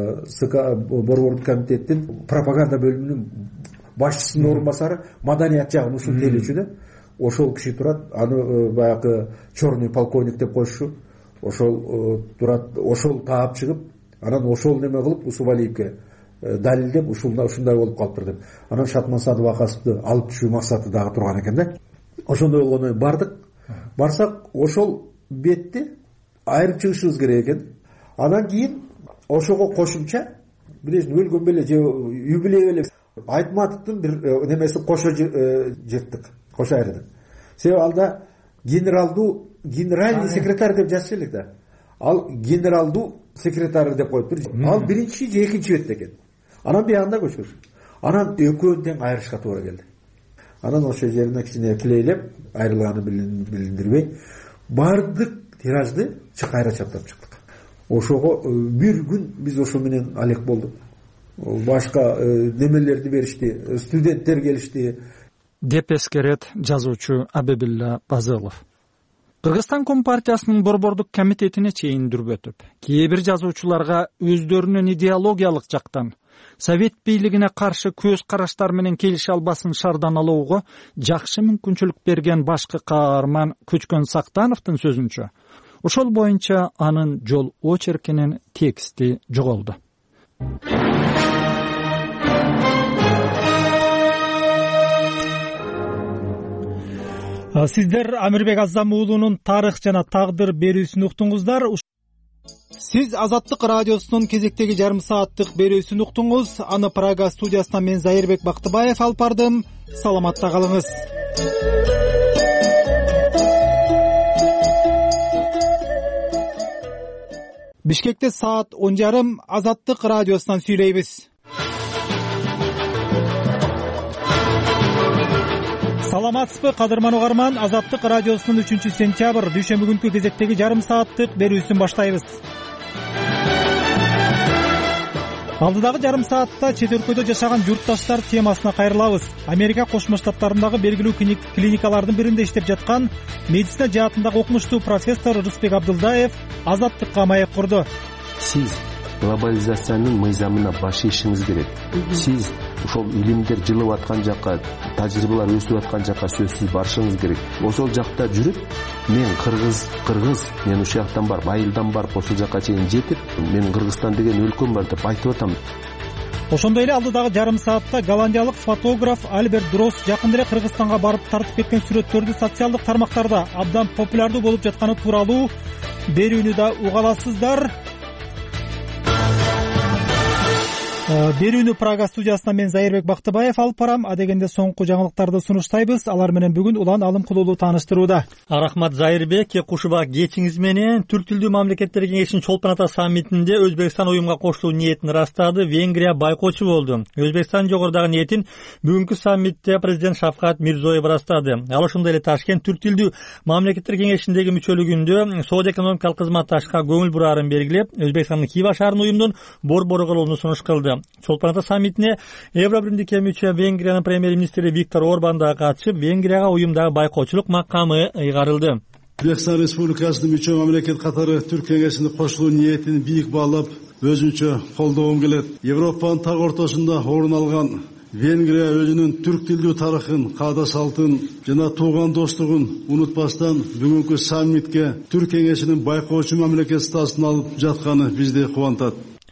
S3: СК борбордук комитеттин пропаганда бөлүмүнүн башчысынын орун басары, маданият жагын ушул тейлечү да. Ошол киши турат. Аны баягы черный полковник деп коюшу. Ошол турат, ошол таап чыгып, анан ошол неме кылып Усубалиевке далилдеп ушундай болуп калыптыр деп. Анан Шатман Садыбакасовду алып түшүү максаты дагы турган экен да. Ошондой болгондо бардык. Барсак ошол бетти айырып чыгышыбыз керек экен. Анан кийин ошого кошумча бирөөсүн өлгөн беле же юбилей эле Айтматовдун бир немеси кошо жырттык, кошо айырдык. Себеби алда генералдуу генеральный секретарь деп жазчу элек да. Ал генералдуу секретарь деп коюптур. Ал биринчи же экинчи бетте экен. Анан биягында көчүр. Анан экөөнү тең айырышка туура келди. Анан ошол жерине кичине килейлеп, айрылганы билиндирбей, бардык тиражды чыкайра чаптап чыктык. Ошого бир күн биз ошо менен алек болдук. Башка немелерди беришти, студенттер келишти.
S8: Деп эскерет жазуучу Абибилла Пазылов. Кыргызстан Компартиясынын борбордук комитетине чейин дүрбөтүп, кээ бир жазуучуларга өздөрүнүн идеологиялык жактан Совет бийлигине каршы көз караштар менен келише албасын шардан алууга жакшы мүмкүнчүлүк берген башкы каарман Көчкөн Сактановдун сөзүнчө, ошол боюнча анын жол очеркинин тексти жоголду.
S1: Сиздер Амирбек Азам уулунун тарых жана тагдыр берүүсүн уктуңуздар. Сиз Азаттык радиосунун кезектеги жарым сааттык берүүсүн уктуңуз. Аны Прага студиясынан мен Зайырбек Бактыбаев алып бардым. Саламатта калыңыз. Бишкекте саат он жарым Азаттык радиосунан сүйлөйбүз. Саламатсызбы, кадырман угарман? Азаттык радиосунун үчүнчү сентябрь дүйшөмбү күнкү кезектеги жарым сааттык берүүсүн баштайбыз. Алдыдагы жарым саатта чет өлкөдө жашаган журтташтар темасына кайрылабыз. Америка Кошмо Штаттарындагы белгилүү клиникалардын биринде иштеп жаткан медицина жаатындагы окумуштуу профессор Рысбек Абдылдаев Азаттыкка маек курду.
S12: Сиз глобализациянын мыйзамына баш ийишиңиз керек. Сиз ошол илимдер жылып аткан жакка, тажрыйбалар өсүп аткан жакка сөзсүз барышыңыз керек. Ошол жакта жүрүп, мен кыргыз, кыргыз, мен ушул жактан барып, айылдан барып, ошол жакка чейин жетип, мен Кыргызстан деген өлкөм бар деп айтып атам.
S1: Ошондой эле алдыдагы жарым саатта голландиялык фотограф Альберт Дрос жакында эле Кыргызстанга барып тартып кеткен сүрөттөрдү социалдык тармактарда абдан популярдуу болуп жатканы тууралуу берүүнү да уга аласыздар. Берүүнү Прага студиясынан мен Зайырбек Бактыбаев алып барам. Адегенде соңку жаңылыктарды сунуштайбыз. Алар менен бүгүн улан алым кылуулуу тааныштырууда.
S4: Рахмат Зайырбек, кушубак кечиңиз менен Түрк тилдүү мамлекеттер кеңешинин чолпон ата саммитинде Өзбекстан уюмга кошулуу ниетин ырастады. Венгрия байкоочу болду. Өзбекстан жогорудагы ниетин бүгүнкү саммитте президент Шавкат Мирзиёев ырастады. Ал ошондой эле Ташкент Түрк тилдүү мамлекеттер кеңешиндеги мүчөлүгүндө соода экономикалык кызматташка көңүл бурарын белгилеп, Өзбекстандын Хива шаарынын уюмдун борбору кылууну сунуш кылды. Чолпон ата саммитине Евробиримдикке мүчө Венгриянын премьер-министри Виктор Орбан да катышып, Венгрияга уюмдагы байкоочулук макамы ыйгарылды.
S5: Өзбекстан Республикасынын мүчө мамлекет катары Түрк кеңешине кошулуу ниетин бийик баалап, өзүнчө колдогум келет. Европанын так ортосунда орун алган Венгрия өзүнүн түрк тилдүү тарыхын, каада салтын жана тууган достугун унутпастан бүгүнкү саммитке Түрк кеңешинин байкоочу мамлекет статусун алып жатканы бизди кубантат.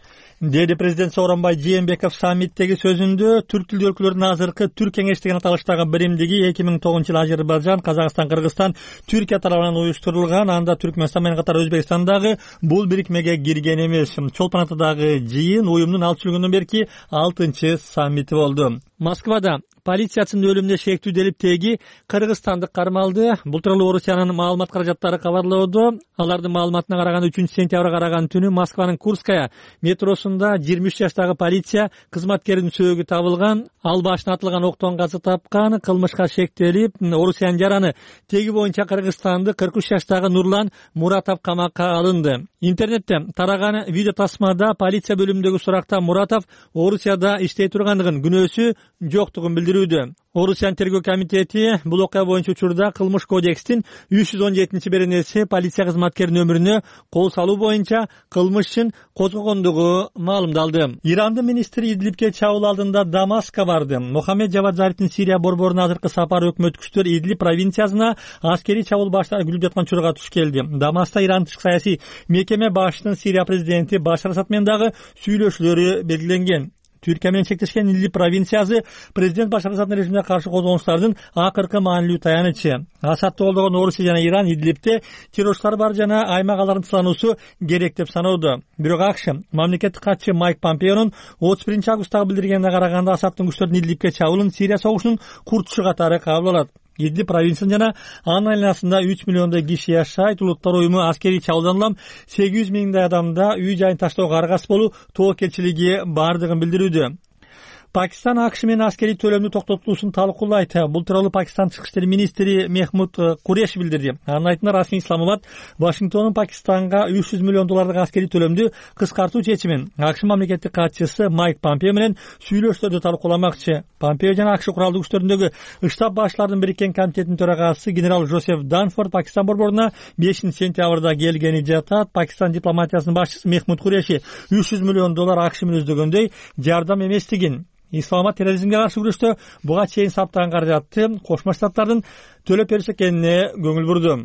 S4: Деди президент Сооронбай Жээнбеков саммиттеги сөзүндө түрк тилдүү өлкөлөрдүн азыркы түрк кеңеш деген аталыштагы биримдиги эки миң тогузунчу жылы Азербайжан, Казакстан, Кыргызстан, Түркия тарабынан уюштурулган. Анда Түркмөнстан менен катар Өзбекстандагы бул бирикмеге кирген эмес. Чолпон атадагы жыйын уюмдун алып жүргөндөн берки алтынчы саммити болду. Москвада полициячынын өлүмүнө шектүү делиптеги кыргызстандык кармалды. Бул тууралуу Орусиянын маалымат каражаттары кабарлоодо. Алардын маалыматына караганда үчүнчү сентябрга караган түнү Москванын Курская метросунда жыйырма үч жаштагы полиция кызматкеринин сөөгү табылган. Ал башына атылган октон каза тапкан. Кылмышка шектелип, Орусиянын жараны теги боюнча Кыргызстанды кырк үч жаштагы Нурлан Муратов камакка алынды. Интернетте тараган видео тасмада полиция бөлүмүндөгү суракта Муратов Орусияда иштей тургандыгын, күнөөсү жоктугун билдирүүдө. Орусиянын тергөө комитети бул окуя боюнча учурда Кылмыш кодекстин үч жүз он жетинчи беренеси полиция кызматкеринин өмүрүнө кол салуу боюнча кылмышын козгогондугу маалымдалды. Ирандын министри Идлибке чабуул алдында Дамаскка барды. Мухаммед Жавад Зарифтин Сирия борборуна азыркы сапары өкмөт күчтөр Идлиб провинциясына аскерий чабуул баштап күлүп жаткан учурга туш келди. Дамаскта Иран тышкы саясий мекеме башчысынын Сирия президенти Башар Асад менен дагы сүйлөшүүлөрү белгиленген. Түркия менен чектешкен Идлиб провинциясы президент Башар Асаддын режимине каршы козгонуштардын акыркы маанилүү таянычы. Асадды колдогон Орусия жана Иран Идлибте террорчулар бар жана аймак алардын тылануусу керек деп саноодо. Бирок АКШ мамлекеттик катчы Майк Помпеонун отуз биринчи августта билдиргенине караганда Асаддын күчтөрүнүн Идлибке чабуулун Сирия согушунун куртушу катары кабыл алат. Идлиб провинциясында жана анын айланасында үч миллиондой киши жашайт. Улуттар уюму аскерий чабуулдан улам сегиз жүз миңдей адамда үй жайын таштоого аргасыз болуу тобокелчилиги бардыгын билдирүүдө. Пакистан АКШ менен аскерий төлөмдү токтотуусун талкуулайт. Бул тууралуу Пакистан тышкы иштер министри Мехмуд Куреш билдирди. Анын айтымында расмий Исламабад Вашингтондун Пакистанга үч жүз миллион доллардык аскерий төлөмдү кыскартуу чечимин АКШ мамлекеттик катчысы Майк Помпео менен сүйлөшүүлөрдү талкууламакчы. Помпео жана АКШ куралдуу күчтөрүндөгү штаб башчыларынын бириккен комитетинин төрагасы генерал Жозеф Данфорд Пакистан борборуна бешинчи сентябрда келгени жатат. Пакистан дипломатиясынын башчысы Мехмуд Куреши үч жүз миллион доллар АКШ менен издөгөндөй жардам эместигин, Исламабад терроризмге каршы күрөштө буга чейин саптаган каражатты Кошмо Штаттардын төлөп бериши экенине көңүл бурду.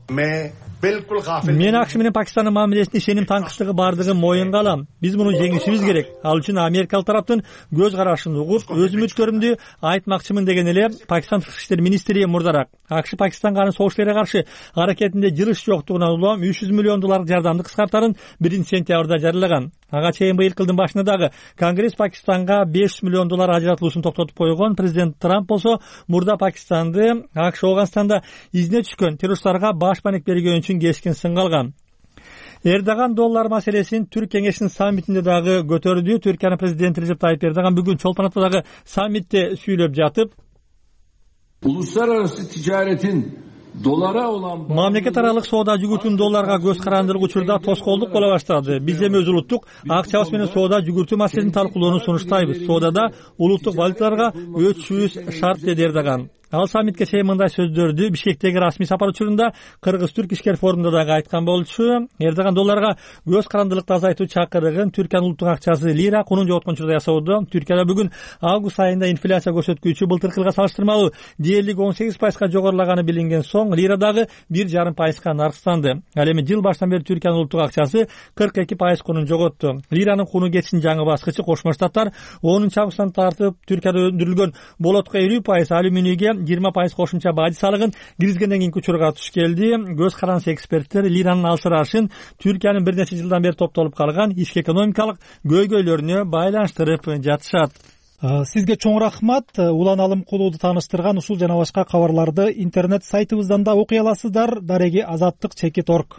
S4: мен акш менен пакистандын мамилесинде ишеним таңкычтыгы бардыгын моюнга алам. Биз муну жеңишибиз керек. Ал үчүн америкалык тараптын көз карашын угуп, өз үмүткөрүмдү айтмакчымын деген эле Пакистан тышкы иштер министри мурдараак. акш Пакистанга анын согуш эле каршы аракетинде жылыш жоктугуна улам үч жүз миллион доллар жардамды кыскартарын биринчи сентябрда жарыялаган. Ага чейин быйыл кылдын башында дагы Конгресс Пакистанга беш жүз миллион доллар ажыратылышын токтотуп койгон. Президент Трамп болсо мурда Пакистанды акш Афганистанда изине түшкөн террористтарга баш маек бергөн үчүн кескин сынга алган. Эрдоган доллар маселесин Түрк кеңешинин саммитинде дагы көтөрдү. Түркиянын президенти Режеп Тайип Эрдоган бүгүн чолпон атадагы саммитте сүйлөп жатып,
S6: uluslararası ticaretin dolara olan
S4: мамлекет аралык соода жүгүртүүнүн долларга көз карандырган учурда тоскоолдук боло баштады. Биз эми өз улуттук акчабыз менен соода жүгүртүү маселесин талкуулоону сунуштайбыз. Соодада улуттук валюталарга өтүшүбүз шарт, деди Эрдоган. Ал саммитке чейин мындай сөздөрдү Бишкектеги расмий сапар учурунда Кыргыз-Түрк ишкер форумунда дагы айткан болчу. Эрдоган долларга көз карандылыкты азайтуу чакырыгын Түркиянын улуттук акчасы лира кунун жоготкон учурда ясоодо. Түркияда бүгүн август айында инфляция көрсөткүчү былтыркы жылга салыштырмалуу дээрлик он сегиз пайызга жогорулаганы билинген соң лира дагы бир жарым пайызга наркстанды. Ал эми жыл башынан бери Түркиянын улуттук акчасы кырк эки пайыз кунун жоготту. Лиранын куну кетишин жаңы баскычы Кошмо Штаттар онунчу августтан тартып Түркияда өндүрүлгөн болотко элүү пайыз, алюминийге жыйырма пайыз кошумча бажы салыгын киргизгенден кийинки учурга туш келди. Көз карансы эксперттер лиранын алышырашын Түркиянын бир нече жылдан бери топтолуп калган ички экономикалык көйгөйлөрүнө байланыштырып жатышат.
S1: Сизге чоң рахмат. Улан Алымкулууду тааныштырган ушул жана башка кабарларды интернет сайтыбыздан да окуй аласыздар. Дареги азаттык чекит орг.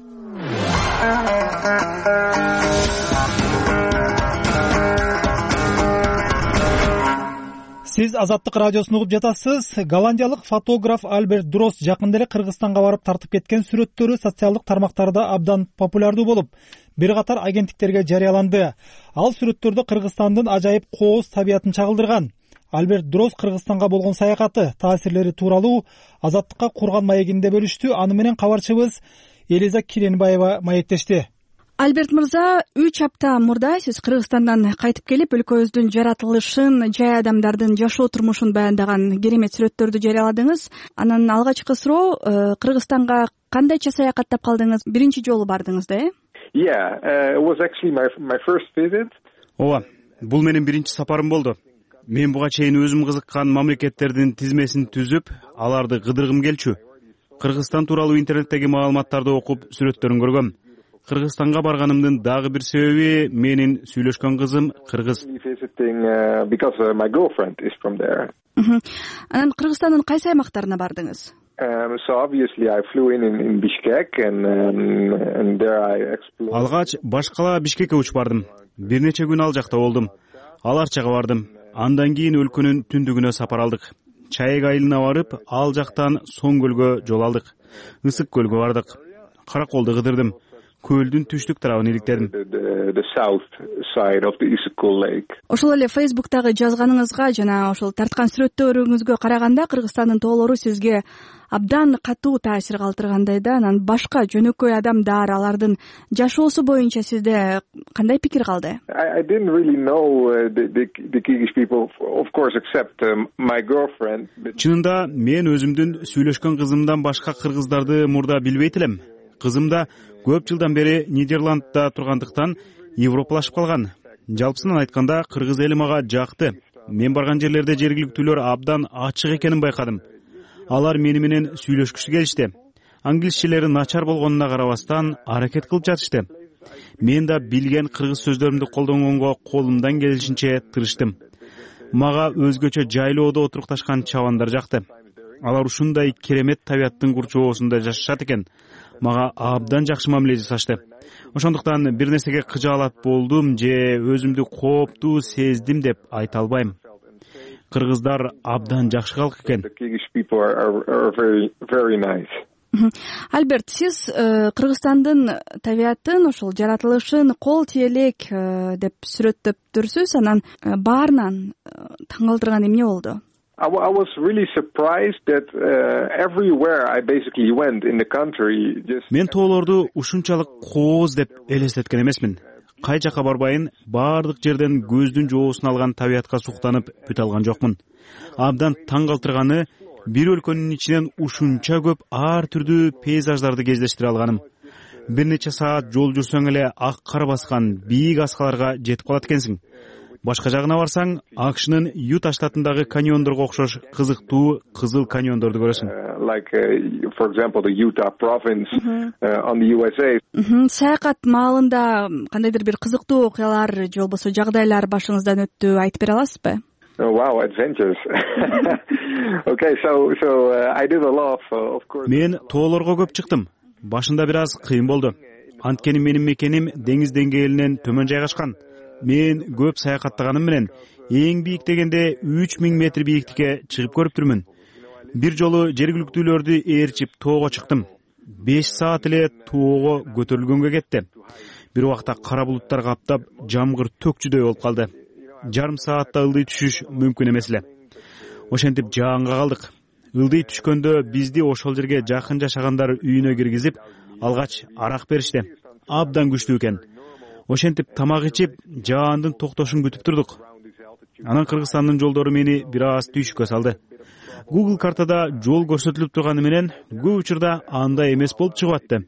S1: Сиз Азаттык радиосун угуп жатасыз. Голландиялык фотограф Альберт Дрос жакында эле Кыргызстанга барып тартып кеткен сүрөттөрү социалдык тармактарда абдан популярдуу болуп, бир катар агенттиктерге жарыяланды. Ал сүрөттөрдө Кыргызстандын ажайып кооз табиятын чагылдырган. Альберт Дрос Кыргызстанга болгон саякаты, таасирлери тууралуу Азаттыкка курган маегинде бөлүштү. Аны менен кабарчыбыз Элиза Киренбаева маектешти.
S13: Альберт мырза, үч апта мурда сиз Кыргызстандан кайтып келип, өлкөбүздүн жаратылышын, жай адамдардын жашоо турмушун баяндаган керемет сүрөттөрдү жарыяладыңыз. Анан алгачкы суроо, Кыргызстанга кандайча саякаттап калдыңыз? Биринчи жолу бардыңыз да, э?
S14: Yeah, uh, it was actually my my first visit.
S15: Ооба, бул менин биринчи сапарым болду. Мен буга чейин өзүм кызыккан мамлекеттердин тизмесин түзүп, аларды кыдыргым келчү. Кыргызстан тууралуу интернеттеги маалыматтарды окуп, сүрөттөрүн көргөм. Кыргызстанга барганымдын дагы бир себеби менин сүйлөшкөн кызым кыргыз.
S13: Анан Кыргызстандын кайсы аймактарына бардыңыз?
S15: Алгач баш кала Бишкекке учуп бардым. Бир нече күн ал жакта болдум. Ал Арчага бардым. Андан кийин өлкөнүн түндүгүнө сапар алдык. Чаек айылына барып, ал жактан Соң көлгө жол алдык. Ысык көлгө бардык. Караколду кыдырдым. Көлдүн түштүк тарабын иликтедим.
S13: Ошол эле Facebook'тагы жазганыңызга жана ошол тарткан сүрөттөрүңүзгө караганда Кыргызстандын тоолору сизге абдан катуу таасир калтыргандай да. Анан башка жөнөкөй адамдар, алардын жашоосу боюнча сизде кандай пикир калды?
S15: Чынында мен өзүмдүн сүйлөшкөн кызымдан башка кыргыздарды мурда билбейт элем. Кызым да көп жылдан бери Нидерландда тургандыктан европалашып калган. Жалпысынан айтканда кыргыз эли мага жакты. Мен барган жерлерде жергиликтүүлөр абдан ачык экенин байкадым. Алар мени менен сүйлөшкүсү келишти. Англисчелери начар болгонуна карабастан аракет кылып жатышты. Мен да билген кыргыз сөздөрүмдү колдонгонго колумдан келишинче тырыштым. Мага өзгөчө жайлоодо отурукташкан чабандар жакты. Алар ушундай керемет табияттын курчоосунда жашашат экен. Мага абдан жакшы мамиле жасашты. Ошондуктан бир нерсеге кыжаалат болдум же өзүмдү кооптуу сездим деп айта албайм. Кыргыздар абдан жакшы калк экен.
S13: Альберт, сиз Кыргызстандын табиятын, ошол жаратылышын кол тие элек деп сүрөттөптүрсүз. Анан баарынан таң калтырган эмне болду?
S14: I was really surprised that uh, everywhere I basically went in the country just
S15: Мен тоолорду ушунчалык кооз деп элестеткен эмесмин. Кай жака барбайын, баардык жерден көздүн жоосун алган табиятка суктанып бүт алган жокмун. Абдан таң калтырганы бир өлкөнүн ичинен ушунча көп ар түрдүү пейзаждарды кездештире алганым. Бир нече саат жол жүрсөң эле ак кар баскан бийик аскаларга жетип калат экенсиң. Башка жагына барсаң, акшнын Юта штатындагы каньондорго окшош кызыктуу кызыл каньондорду көрөсүң.
S14: Like uh, for example the Utah province uh, on the U S A.
S13: Саякат маалында кандайдыр бир кызыктуу окуялар же болбосо жагдайлар башыңыздан өттү, айтып бере аласызбы?
S14: Oh, wow, adventures. Okay, so so uh, I did a lot of, of course.
S15: Мен тоолорго көп чыктым. Башында бир аз кыйын болду. Анткени менин мекеним деңиз деңгээлинен төмөн жайгашкан. Мен көп саякаттаганым менен эң бийик дегенде үч миң метр бийиктикке чыгып көрүп турмун. Бир жолу жергиликтүүлөрдү ээрчип тоого чыктым. беш саат эле тоого көтөрүлгөнгө кетти. Бир убакта кара булуттар каптап, жамгыр төкчүдөй болуп калды. Жарым саатта ылдый түшүш мүмкүн эмес эле. Ошентип жаанга калдык. Ылдый түшкөндө бизди ошол жерге жакын жашагандар үйүнө киргизип, алгач арак беришти. Абдан күчтүү экен. Ошентип тамак ичип, жаандын токтошун күтүп турдук. Анан Кыргызстандын жолдору мени бир аз түйшүккө салды. Google картада жол көрсөтүлүп турганы менен көп учурда андай эмес болуп чыгып атты.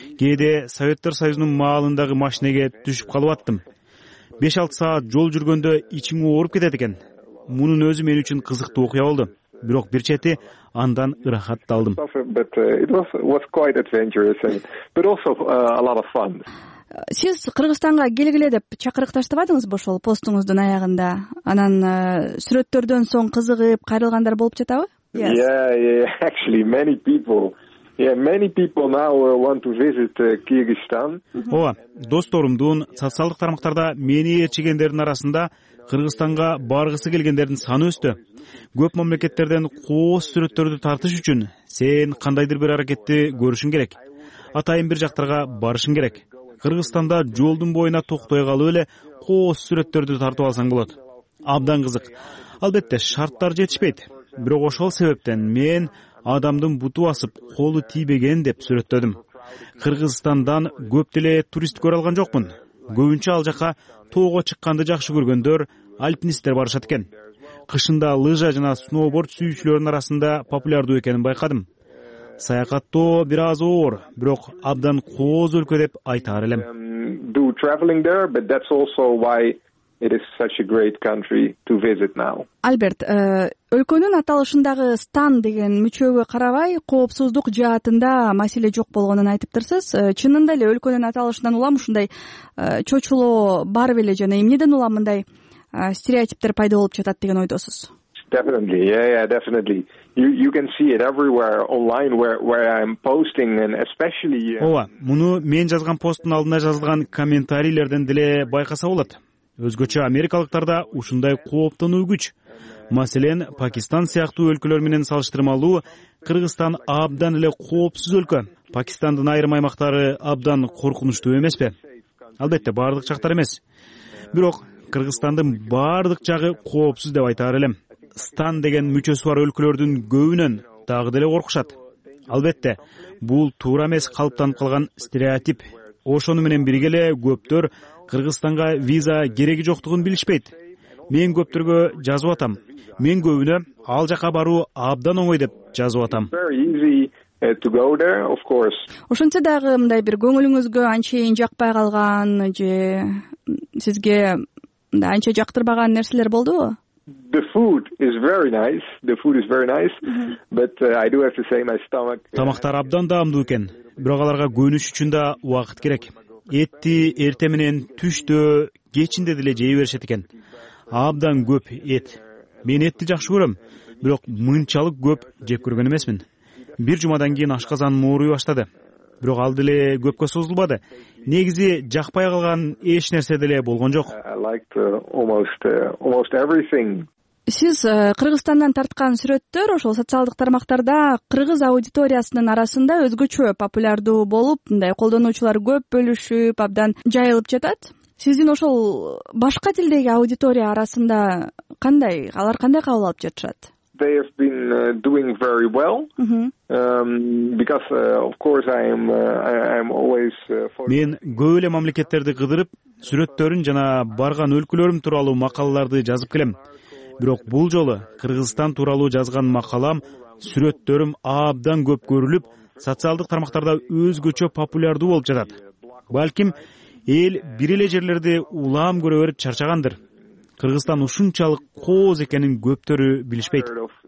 S15: Кээде Советтер Союзунун маалындагы машинеге түшүп калып аттым. беш алты саат жол жүргөндө ичиң ооруп кетет экен. Мунун өзү мен үчүн кызыктуу окуя болду. Бирок бир чети андан ырахат да алдым.
S14: But uh, it was was quite adventurous and but also uh, a lot of fun.
S13: Сиз Кыргызстанга келгиле деп чакырык таштабадыңызбы ошол постуңуздун аягында? Анан сүрөттөрдөн соң кызыгып кайрылгандар болуп жатабы?
S14: Yes. Yeah, yeah, actually many people. Yeah, many people now want to visit uh, Kyrgyzstan.
S15: Ооба, досторумдун социалдык тармактарда мени ээрчигендердин арасында Кыргызстанга баргысы келгендердин саны өстү. Көп мамлекеттерден кооз сүрөттөрдү тартыш үчүн сен кандайдыр бир аракетти көрүшүң керек. Атайын бир жактарга барышың керек. Кыргызстанда жолдун боюна токтой калып эле кооз сүрөттөрдү тартып алсаң болот. Абдан кызык. Албетте шарттар жетишпейт. Бирок ошол себептен мен адамдын буту басып, колу тийбеген деп сүрөттөдүм. Кыргызстандан көп деле турист көрө алган жокмун. Көбүнчө ал жака тоого чыкканды жакшы көргөндөр, альпинисттер барышат экен. Кышында лыжа жана сноуборд сүйүүчүлөрдүн арасында популярдуу экенин байкадым. Саякаттоо бир аз оор, бирок абдан кооз өлкө деп айтаар элем.
S14: Do traveling there, but that's also why it is such a great country to visit now.
S13: Альберт, өлкөнүн аталышындагы стан деген мүчөбө карабай, коопсуздук жаатында маселе жок болгонун айтыптырсыз. Чынында эле өлкөнүн аталышынан улам ушундай чочулоо бар беле жана эмнеден улам мындай стереотиптер пайда болуп жатат деген ойдосуз?
S14: Definitely, yeah, yeah, definitely. You you can see it everywhere online where where I'm posting and especially.
S15: Ооба, муну мен жазган посттун алдына жазылган комментарийлерден деле байкаса болот. Өзгөчө америкалыктарда ушундай кооптонуу күч. Маселен, Пакистан сыяктуу өлкөлөр менен салыштырмалуу Кыргызстан абдан эле коопсуз өлкө. Пакистандын айрым аймактары абдан коркунучтуу эмеспи? Албетте, баардык жактар эмес. Бирок Кыргызстандын баардык жагы коопсуз деп айтаар элем. Стан деген мүчөсү бар өлкөлөрдүн көбүнөн дагы деле коркушат. Албетте, бул туура эмес калыптанып калган стереотип. Ошону менен бирге эле көптөр Кыргызстанга виза кереги жоктугун билишпейт. Мен көптөргө жазып атам. Мен көбүнө ал жака баруу абдан оңой деп жазып атам.
S13: Ошентсе дагы мындай бир көңүлүңүзгө анчейин жакпай калган же сизге анча жактырбаган нерселер болдубу?
S14: The food is very nice. The food is very nice, but uh, I do have to say my stomach.
S15: Тамактар абдан даамдуу экен. Бирок аларга көнүш үчүн да убакыт керек. Этти эрте менен түштө, кечинде деле жей беришет экен. Абдан көп эт. Мен этти жакшы көрөм, бирок мынчалык көп жеп көргөн эмесмин. Бир жумадан кийин ашказаным ооруй баштады. Бирок ал деле көпкө созулбады. Негизи жакпай калган эч нерсе деле болгон жок.
S13: Сиз Кыргызстандан тарткан сүрөттөр ошол социалдык тармактарда кыргыз аудиториясынын арасында өзгөчө популярдуу болуп, мындай колдонуучулар көп бөлүшүп, абдан жайылып жатат. Сиздин ошол башка тилдеги аудитория арасында кандай, алар кандай кабыл алып жатышат?
S14: They have been uh, doing very well mm-hmm. um, because uh, of course I am uh, I am always uh, for...
S15: Мен көп эле мамлекеттерди кыдырып, сүрөттөрүн жана барган өлкөлөрүм тууралуу макалаларды жазып келем. Бирок бул жолу Кыргызстан тууралуу жазган макалам сүрөттөрүм абдан көп көрүлүп, социалдык тармактарда өзгөчө популярдуу болуп жатат. Балким эл бир эле жерлерди улам көрө берип чарчагандыр. Кыргызстан ушунчалык кооз экенин көптөрү билишпейт.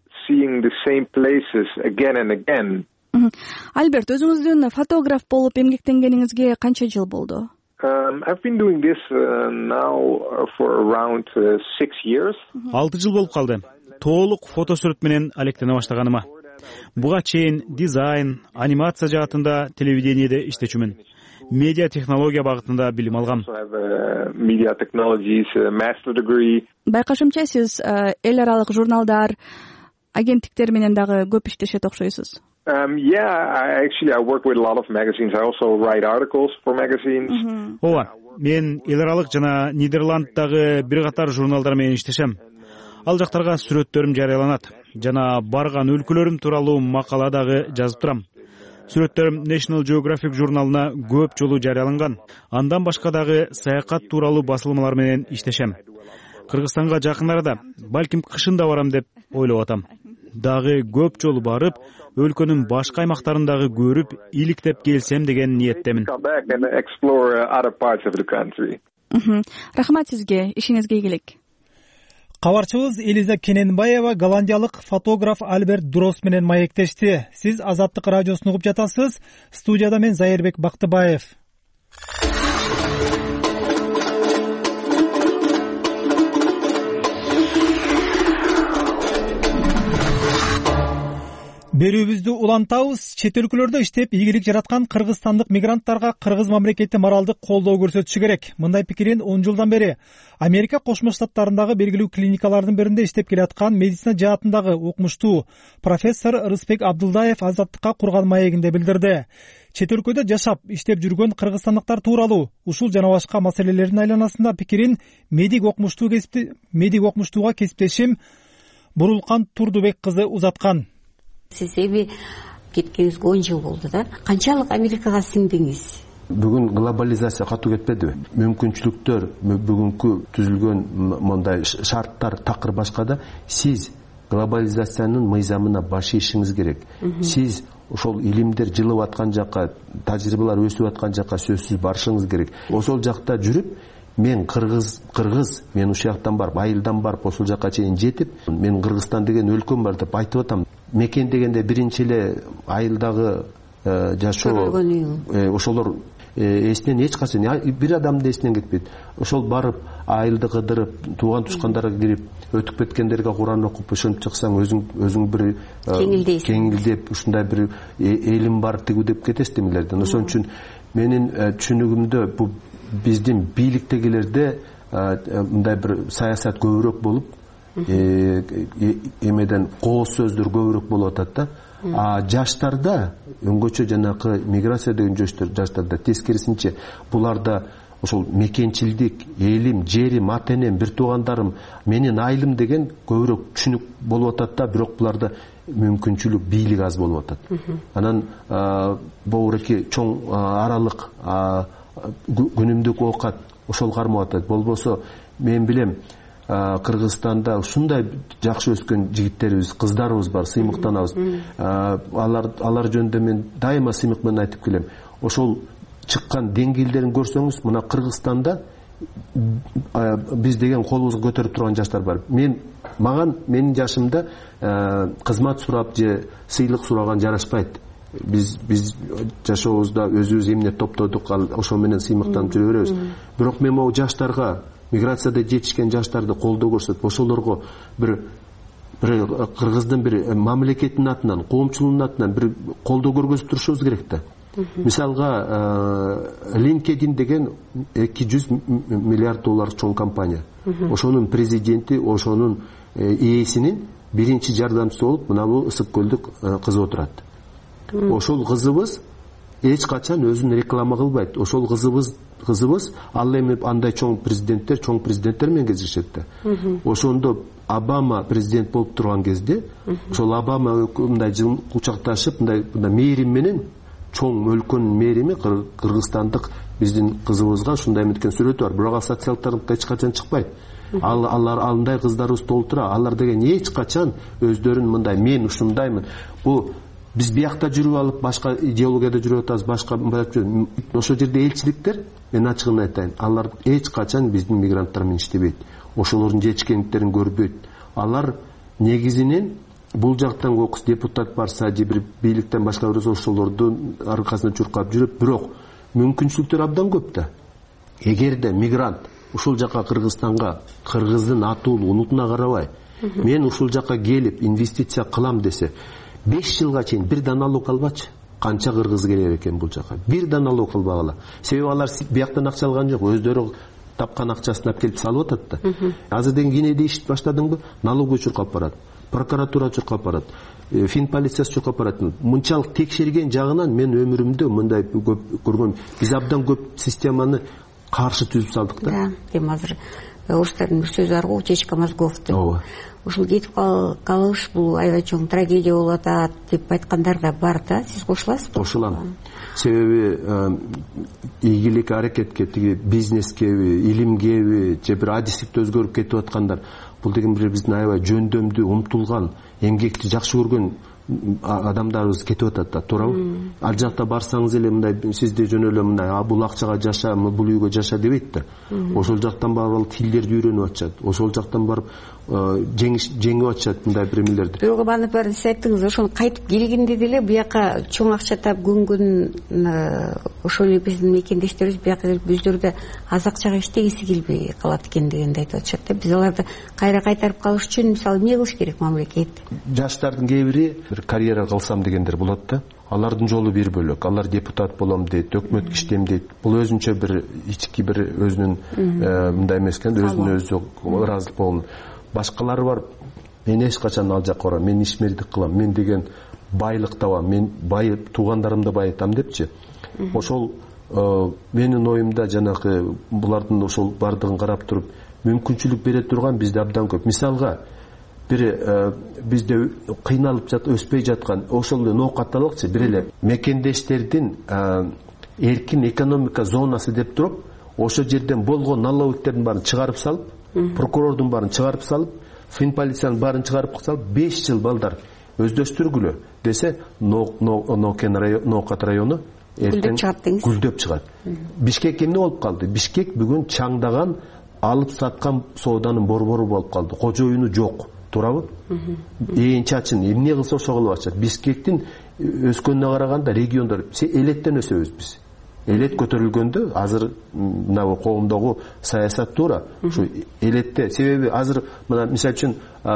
S13: Альберт, өзүңүздүн фотограф болуп эмгектенгениңизге канча жыл болду?
S14: I've been doing this now for around six years.
S15: алты жыл болуп калды. Толук фотосүрөт менен алектене баштаганыма. Буга чейин дизайн, анимация жаатында телевидениеде иштечүмүн. Медиа технология багытында билим алгам.
S14: Media technologies master degree.
S13: Байкашымча, сиз эл аралык журналдар, агенттиктер менен дагы көп иштешет окшойсуз.
S14: Um, yeah, I actually I work with a lot of magazines. I also write articles for magazines.
S15: Ооба, мен эл аралык жана Нидерланддагы бир катар журналдар менен иштешем. Ал жактарга сүрөттөрүм жарыяланат жана барган өлкөлөрүм тууралуу макала дагы жазып турам. Сүрөттөрүм National Geographic журналына көп жолу жарыяланган. Андан башка дагы саякат тууралуу басылмалар менен иштешем. Кыргызстанга жакын арада, балким кышында барам деп ойлоп атам. Дагы көп жолу барып, өлкөнүн башка аймактарындагы көрүп, иликтеп келсем деген ниеттемин.
S13: Рахмат сизге, ишиңизге ийгилик.
S1: Кабарчыбыз Элиза Кененбаева голландиялык фотограф Альберт Дрос менен маектешти. Сиз Азаттык радиосун угуп жатасыз. Студияда мен Зайырбек Бактыбаев. Берүүбүздү улантабыз. Чет өлкөлөрдө иштеп ийгилик жараткан кыргызстандык мигранттарга кыргыз мамлекети моралдык колдоо көрсөтүшү керек. Мындай пикирин он жылдан бери Америка Кошмо Штаттарындагы белгилүү клиникалардын биринде иштеп келаткан медицина жаатындагы окумуштуу профессор Рысбек Абдылдаев Азаттыкка курган маегинде билдирди. Чет өлкөдө жашап, иштеп жүргөн кыргызстандыктар тууралуу ушул жана башка маселелердин айланасында пикирин медик окумуштуу кесипти медик окумуштууга кесиптешим Бурулкан Турдубек кызы узаткан.
S16: Сиз эми кеткениңизге он жыл болду да. Канчалык Америкага сиңдиңиз?
S12: Бүгүн глобализация катуу кетпедиби? Мүмкүнчүлүктөр, бүгүнкү түзүлгөн мондай шарттар такыр башка да. Сиз глобализациянын мыйзамына баш ийишиңиз керек. Сиз ошол илимдер жылып аткан жакка, тажрыйбалар өсүп аткан жакка сөзсүз барышыңыз керек. Ошол жакта жүрүп, мен кыргыз, кыргыз, мен ушул жактан барып, айылдан барып, ошол жакка чейин жетип, мен Кыргызстан деген өлкөм бар деп айтып атам. Мекен дегенде биринчи эле айылдагы жашоо, ошолор эсинен эч качан бир адамдын эсинен кетпейт. Ошол барып, айылды кыдырып, тууган тушкандарга кирип, өтүп кеткендерге Куран окуп, ошентип чыксаң, өзүң өзүң бир кеңилдеп, ушундай бир элим бар тигүү деп кетесиз демилерден. Ошон үчүн менин түшүнүгүмдө бул биздин бийликтегилерде мындай бир саясат көбүрөөк болуп, эмеден кооз сөздөр көбүрөөк болуп атат да. А жаштарда, өңгөчө жанакы миграция деген жаштарда тескерисинче, буларда ошол мекенчилдик, элим, жерим, ата энем, бир туугандарым, менин айылым деген көбүрөөк түшүнүк болуп атат да, бирок буларда мүмкүнчүлүк, бийлик аз болуп атат. Анан богуреки чоң аралык күнүмдүк оокат ошол кармап атат. Болбосо мен билем Кыргызстанда ушундай жакшы өскөн жигиттерибиз, кыздарыбыз бар, сыймыктанабыз. Алар алар жөнүндө мен дайыма сыймык менен айтып келем. Ошол чыккан деңгээлдерин көрсөңүз, мына Кыргызстанда биз деген колубузду көтөрүп турган жаштар бар. Мен маган менин жашымда кызмат сурап же сыйлык сураган жарашпайт. Биз биз жашообузда өзүбүз эмне топтодук, ошол менен сыймыктанып жүрө беребиз. Бирок мен могу жаштарга, миграцияда жетишкен жаштарды колдоо көрсөтүп, ошолорго бир бир кыргыздын бир мамлекетинин атынан, коомчулугунун атынан бир колдоо көргөзүп турушубуз керек да. Мисалга LinkedIn деген эки жүз миллиард доллар чоң компания. Ошонун президенти, ошонун ээсинин биринчи жардамчысы болуп, мына бул Ысык көлдүк кызы отурат. Ошол кызыбыз эч качан өзүн реклама кылбайт. Ошол кызыбыз кызыбыз ал эми андай чоң президенттер, чоң президенттер менен кездешет да. Ошондо Обама президент болуп турган кезде, ошол Обама мындай кучакташып, мындай мындай мээрим менен чоң өлкөнүн мээрими кыргызстандык биздин кызыбызга ушундай меткен сүрөтү бар. Бирок ал социал тармакка эч качан чыкпайт. ал алар андай кыздарыбыз толуп турат. Алар деген эч качан өздөрүн мындай мен ушундаймын. Бул биз биякта жүрүп алып башка идеологияда жүрүп атабыз, башка ошол жерде элчиликтер, мен ачыгын айтайын, алар эч качан биздин мигранттар менен иштебейт. Ошолордун жетишкендиктерин көрбөйт. Алар негизинен бул жактан кокус депутат барса же бир бийликтен башка бир ошолордун аркасына чуркап жүрөт, бирок мүмкүнчүлүктөр абдан көп да. Эгерде мигрант ушул жака Кыргызстанга кыргыздын атуулу унутуна карабай, мен ушул жака келип инвестиция кылам десе, беш жылга чейин бир да налог албачы. Канча кыргыз келер экен бул жака? Бир да налог албагыла. Себеби алар бияктан акча алган жок, өздөрү тапкан акчасын алып келип салып атат да. Азыр деген кенеде иш баштадыңбы? Налог чуркап барат, прокуратура чуркап барат, фин полициясы чуркап барат. Мынчалык текшерген жагынан мен өмүрүмдө мындай көп көргөм. Биз абдан көп системаны каршы түзүп салдык да.
S16: Да, эми азыр орустардын бир сөзү бар го, утечка мозгов деп. Ооба. Ушул кетип калыш бул аябай чоң трагедия болуп атат деп айткандар да бар да. Сиз кошуласызбы?
S12: Кошулам. Себеби ийгилик аракетке, тиги бизнескеби, илимгеби, же бир адистикти өзгөрүп кетип аткандар, бул деген бир биздин аябай жөндөмдүү, умтулган, эмгекти жакшы көргөн адамдарыбыз кетип атат да, туурабы? Ал жакта барсаңыз эле мындай сизде жөн эле мындай бул акчага жаша, бул үйгө жаша дебейт да. Ошол жактан барып тилдерди үйрөнүп атышат. Ошол жактан барып жеңип атышат мындай бир эмелерди.
S16: Бирок аны баарын сиз айттыңыз, ошону кайтып келгенде деле бияка чоң акча таап көнгөн ошол эле биздин мекендештерибиз бияка келип өздөрү да аз акчага иштегиси келбей калат экен дегенди айтып атышат да. Биз аларды кайра кайтарып калыш үчүн мисалы эмне кылыш керек мамлекет?
S12: Жаштардын кээ бири бир карьера кылсам дегендер болот да. Алардын жолу бир бөлөк. Алар депутат болом дейт, өкмөткө иштейм дейт. Бул өзүнчө бир ички бир өзүнүн мындай эмес экен, өзүнө өзү ыраазылык болгон. Башкалары бар, мен эч качан ал жакка барам, мен ишмердик кылам, мен деген байлык табам, мен бай туугандарымды байытам депчи. Ошол менин оюмда жанагы булардын ошол бардыгын карап туруп мүмкүнчүлүк бере турган бизде абдан көп. Мисалга бир бизде кыйналып жат, өспөй жаткан ошол ноокатталыкчы бир эле мекендештердин эркин экономика зонасы деп туруп, ошол жерден болгон налоговиктердин баарын чыгарып салып, прокурордун баарын чыгарып салып, фин полициянын баарын чыгарып салып, беш жыл балдар өздөштүргүлө десе, Ноокат району эртең гүлдөп чыгат. Бишкек эмне болуп калды? Бишкек бүгүн чаңдаган, алып саткан сооданын борбору болуп калды. Кожоюну жок. Туурабы? Ээн чачын эмне кылса ошо кылып атышат. Бишкектин өскөнүнө караганда региондор элеттен өсөбүз биз. Элет көтөрүлгөндө азыр мына коомдогу саясат туура ушу элетте. Себеби азыр мына мисалы үчүн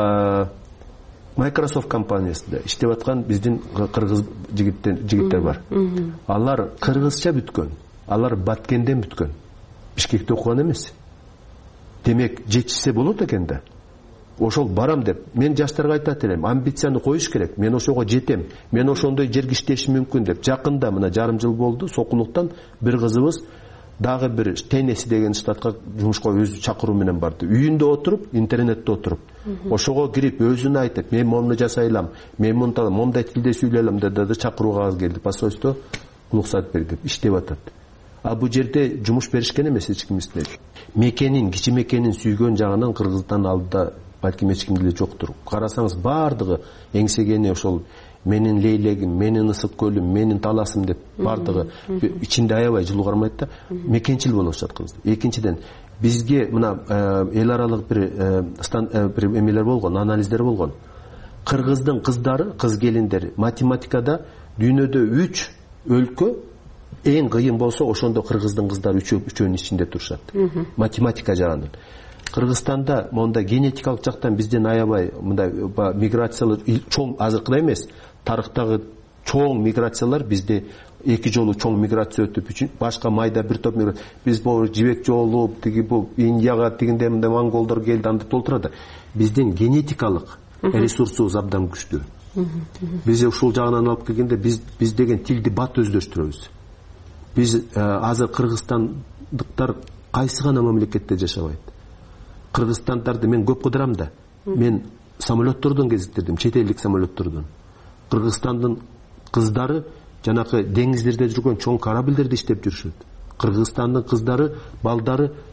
S12: Microsoft компаниясында иштеп аткан биздин кыргыз жигиттер бар. Алар кыргызча бүткөн. Алар Баткенден бүткөн. Бишкекте окуган эмес. Демек жетишсе болот экен да. Ошол барам деп, мен жаштарга айтат элем, амбицияны коюш керек. Мен ошого жетем. Мен ошондой жерге иштешим мүмкүн деп. Жакында мына жарым жыл болду, Сокулуктан бир кызыбыз дагы бир Теннесси деген штатка жумушка өзү чакыруу менен барды. Үйүндө отуруп, интернетте отуруп, ошого кирип өзүнө айтып, мен мону жасайлам, мен мындай мондай тилде сүйлөйлөм деди, чакыруу кагаз келди. Посольство уруксат бер деп иштеп атат. А бул жерде жумуш беришкен эмес эч кимисине. Мекенин, кичи мекенин сүйгөн жагынан Кыргызстан алдыда балким эч кимде эле жоктур. Карасаңыз бардыгы эңсегени ошол менин лейлегим, менин ысык көлүм, менин таласым деп бардыгы ичинде аябай жылуу кармайт да, мекенчил болуп жатканбыз. Экинчиден бизге мына эл аралык бир бир эмелер болгон, анализдер болгон. Кыргыздын кыздары, кыз келиндери математикада дүйнөдө үч өлкө эң кыйын болсо, ошондо кыргыздын кыздары үчөөнүн ичинде турушат. Математика жагынан. Кыргызстанда монда генетикалык жактан бизден аябай мындай миграциялар чоң, азыркыда эмес, тарыхтагы чоң миграциялар бизде эки жолу чоң миграция өтүп, башка майда бир топ миграция. Биз бул жибек жолу, тиги бул Индияга тигинде мындай монголдор келди, анда толтурат. Биздин генетикалык ресурсубуз абдан күчтүү. Биз ушул жагынан алып келгенде биз биз деген тилди бат өздөштүрөбүз. Биз азыр кыргызстандыктар кайсы гана мамлекетте жашабайт. Кыргызстандарды мен көп кыдырам да. Мен самолеттордон кезиктирдим, чет элдик самолеттордон. Кыргызстандын кыздары жанакы деңиздерде жүргөн чоң корабльдерде иштеп жүрүшөт. Кыргызстандын кыздары, балдары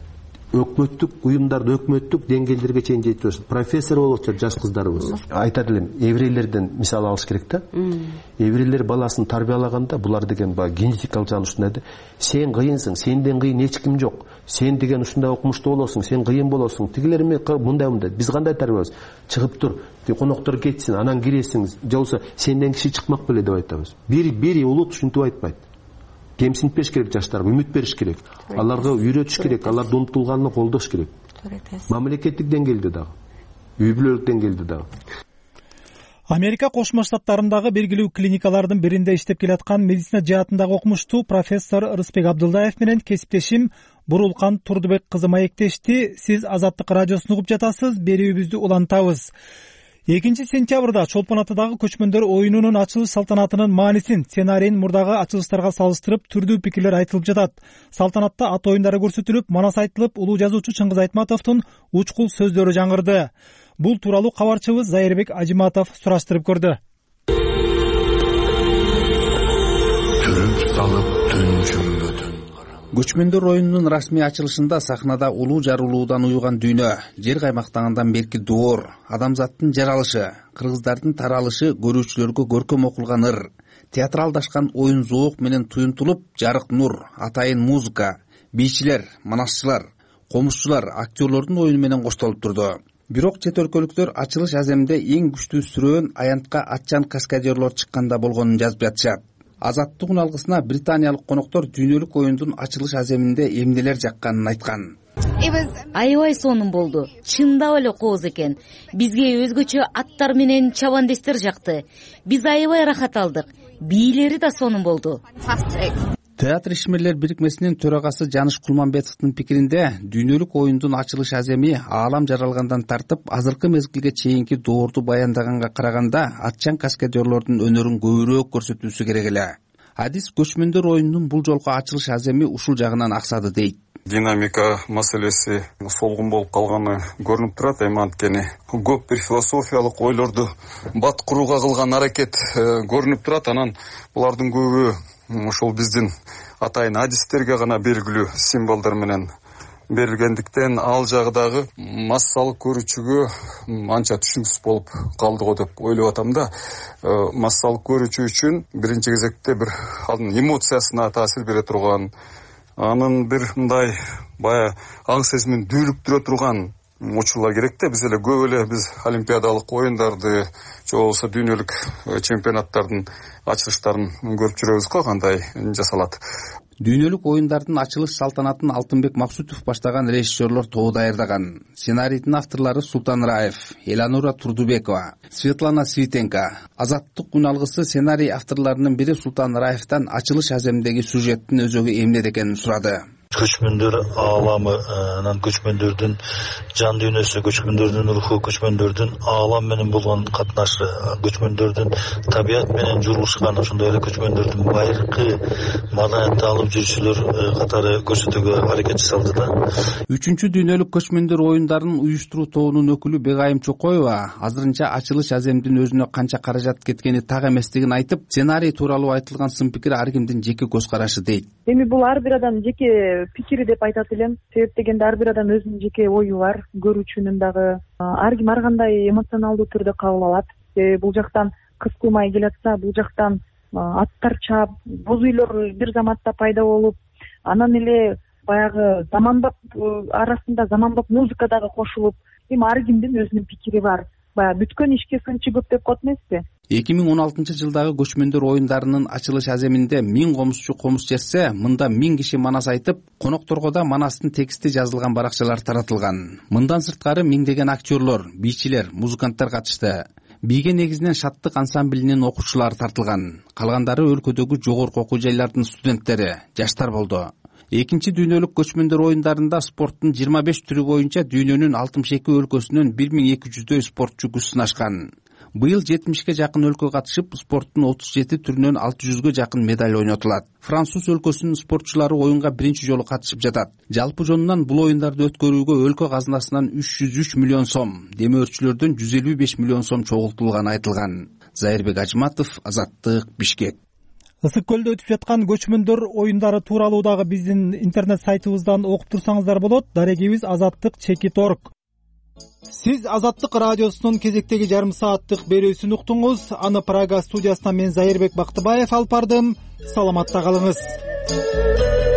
S12: өкмөттүк уюмдарды өкмөттүк деңгээлдерге чейин жетип атышат. Профессор болуп атышат жаш кыздарыбыз. Айтат элем, еврейлерден мисал алыш керек да. Еврейлер баласын тарбиялаганда булар деген баягы генетикалык жагы ушундай да. Сен кыйынсың, сенден кыйын эч ким жок. Сен деген ушундай окумуштуу болосуң, сен кыйын болосуң. Тигилер мындай мындай. Биз кандай тарбиябыз? Чыгып тур, коноктор кетсин, анан киресиң, же болбосо сенден киши чыкмак беле деп айтабыз. Бир бир улут ушинтип айтпайт. Кемсинтпеш керек жаштарга, үмүт бериш керек. Аларга үйрөтүш керек, аларды умтулганына колдош керек. Мамлекеттик деңгээлде дагы, үй бүлөлүк деңгээлде дагы.
S1: Америка Кошмо Штаттарындагы белгилүү клиникалардын биринде иштеп келаткан медицина жаатындагы окумуштуу профессор Рыспек Абдулдаев менен кесиптешим Бурулкан Турдубек кызы маектешти. Сиз Азаттык радиосун угуп жатасыз. Берүүбүздү улантабыз. экинчи сентябрда Чолпон атадагы көчмөндөр оюнунун ачылыш салтанатынын маанисин, сценарийин мурдагы ачылыштарга салыштырып түрдүү пикирлер айтылып жатат. Салтанатта ат оюндары көрсөтүлүп, манас айтылып, улуу жазуучу Чыңгыз Айтматовдун учкул сөздөрү жаңырды. Бул тууралуу кабарчыбыз Зайырбек Ажиматов сураштырып көрдү.
S17: Көчмөндөр оюнунун расмий ачылышында сахнада улуу жарылуудан уюган дүйнө, жер каймактагандан берки доор, адамзаттын жаралышы, кыргыздардын таралышы көрүүчүлөргө көркөм окулган ыр, театралдашкан оюн зоок менен туюнтулуп, жарык нур, атайын музыка, бийчилер, манасчылар, комузчулар, актерлордун оюну менен коштолуп турду. Бирок чет өлкөлүктөр ачылыш аземинде эң күчтүү сүрөөн аянтка атчан каскадерлор чыкканда болгонун жазып жатышат. Азаттык алгысына британиялык коноктор дүйнөлүк оюндун ачылыш аземинде эмнелер жакканын айткан.
S18: Аябай сонун болду. Чындап эле кооз экен. Бизге өзгөчө аттар менен чабандестер жакты. Биз аябай рахат алдык. Бийлери да сонун болду.
S17: Театр ишмерлер бирикмесинин төрагасы Жаныш Кулманбетовдун пикиринде, дүйнөлүк оюндун ачылыш аземи аалам жаралгандан тартып, азыркы мезгилге чейинки доорду баяндаганга караганда атчан каскадерлордун өнөрүн көбүрөөк көрсөтүүсү керек эле. Адис көчмөндөр оюнунун бул жолку ачылыш аземи ушул жагынан аксады дейт.
S19: Динамика маселеси солгун болуп калганы көрүнүп турат. Эми анткени көп бир философиялык ойлорду бат курууга кылган аракет көрүнүп турат. Анан булардын көбү ошол биздин атайын адистерге гана белгилүү символдор менен берилгендиктен ал жагдагы массалык көрүүчүгө анча түшүнүксүз болуп калды го деп ойлоп атам да. Массалык көрүүчү үчүн биринчи кезекте бир анын эмоциясына таасир бере турган, анын бир мындай баягы аң сезимин дүүлүктүрө турган учурлар керек да. Биз эле көп эле биз олимпиадалык оюндарды же болбосо дүйнөлүк чемпионаттардын ачылыштарын көрүп жүрөбүз го, кандай жасалат.
S17: Дүйнөлүк оюндардын ачылыш салтанатын Алтынбек Максутов баштаган режиссерлор тобу даярдаган. Сценарийдин авторлору Султан Раев, Эланура Турдубекова, Светлана Свитенко. Азаттык күн алгысы сценарий авторлорунун бири Султан Раевтан ачылыш аземиндеги сюжеттин өзөгү эмне экенин сурады.
S20: Көчмөндөр ааламы, анан көчмөндөрдүн жан дүйнөсү, көчмөндөрдүн руху, көчмөндөрдүн аалам менен болгон катнашы, көчмөндөрдүн табият менен журулушкан, ошондой эле көчмөндөрдүн байыркы маданиятты алып жүрүүчүлөр катары көрсөтүүгө аракет жасалды да.
S17: Үчүнчү дүйнөлүк көчмөндөр оюндарын уюштуруу тобунун өкүлү Бегайым Чокоева азырынча ачылыш аземдин өзүнө канча каражат кеткени так эместигин айтып, сценарий тууралуу айтылган сын пикир ар кимдин жеке көз карашы дейт.
S21: Эми бул ар бир адам жеке пикири деп айтат элем. Себеп дегенде ар бир адам өзүнүн жеке ою бар, көрүүчүнүн дагы. Ар ким ар кандай эмоционалдуу түрдө кабыл алат. Бул жактан кыз кылмай келатса, бул жактан аттар чаап, боз үйлөр бир заматта пайда болуп, анан эле баягы заманбап арасында заманбап музыка дагы кошулуп, эми ар кимдин өзүнүн пикири бар. Баягы бүткөн ишке сынчы көп деп коет эмеспи?
S17: эки миң он алтынчы жылдагы көчмөндөр оюндарынын ачылыш аземинде миң комузчу комуз чечсе, мында миң киши манас айтып, конокторго да манастын тексти жазылган баракчалар таратылган. Мындан сырткары миңдеген актерлор, бийчилер, музыканттар катышты. Бийге негизинен шаттык ансамблинин окуучулары тартылган. Калгандары өлкөдөгү жогорку окуу жайлардын студенттери, жаштар болду. Экинчи дүйнөлүк көчмөндөр оюндарында спорттун жыйырма беш түрү боюнча дүйнөнүн алтымыш эки өлкөсүнөн бир миң эки жүздөй спортчу күч сынашкан. Быйыл жетимишке жакын өлкө катышып, спорттун отуз жети түрүнөн алты жүзгө жакын медаль ойнотулат. Француз өлкөсүнүн спортчулары оюнга биринчи жолу катышып жатат. Жалпы жонунан бул оюндарды өткөрүүгө өлкө казынасынан үч жүз үч миллион сом, демөөрчүлөрдөн жүз элүү беш миллион сом чогултулганы айтылган. Зайырбек Ажиматов, Азаттык, Бишкек.
S1: ысык көлдө өтүп жаткан көчмөндөр оюндары тууралуу дагы биздин интернет сайтыбыздан окуп турсаңыздар болот. Дарегибиз азаттык чекит точка орг. Сиз Азаттык радиосунун кезектеги жарым сааттык берүүсүн уктуңуз. Аны Прага студиясынан мен Зайырбек Бактыбаев алып бардым. Саламатта калыңыз.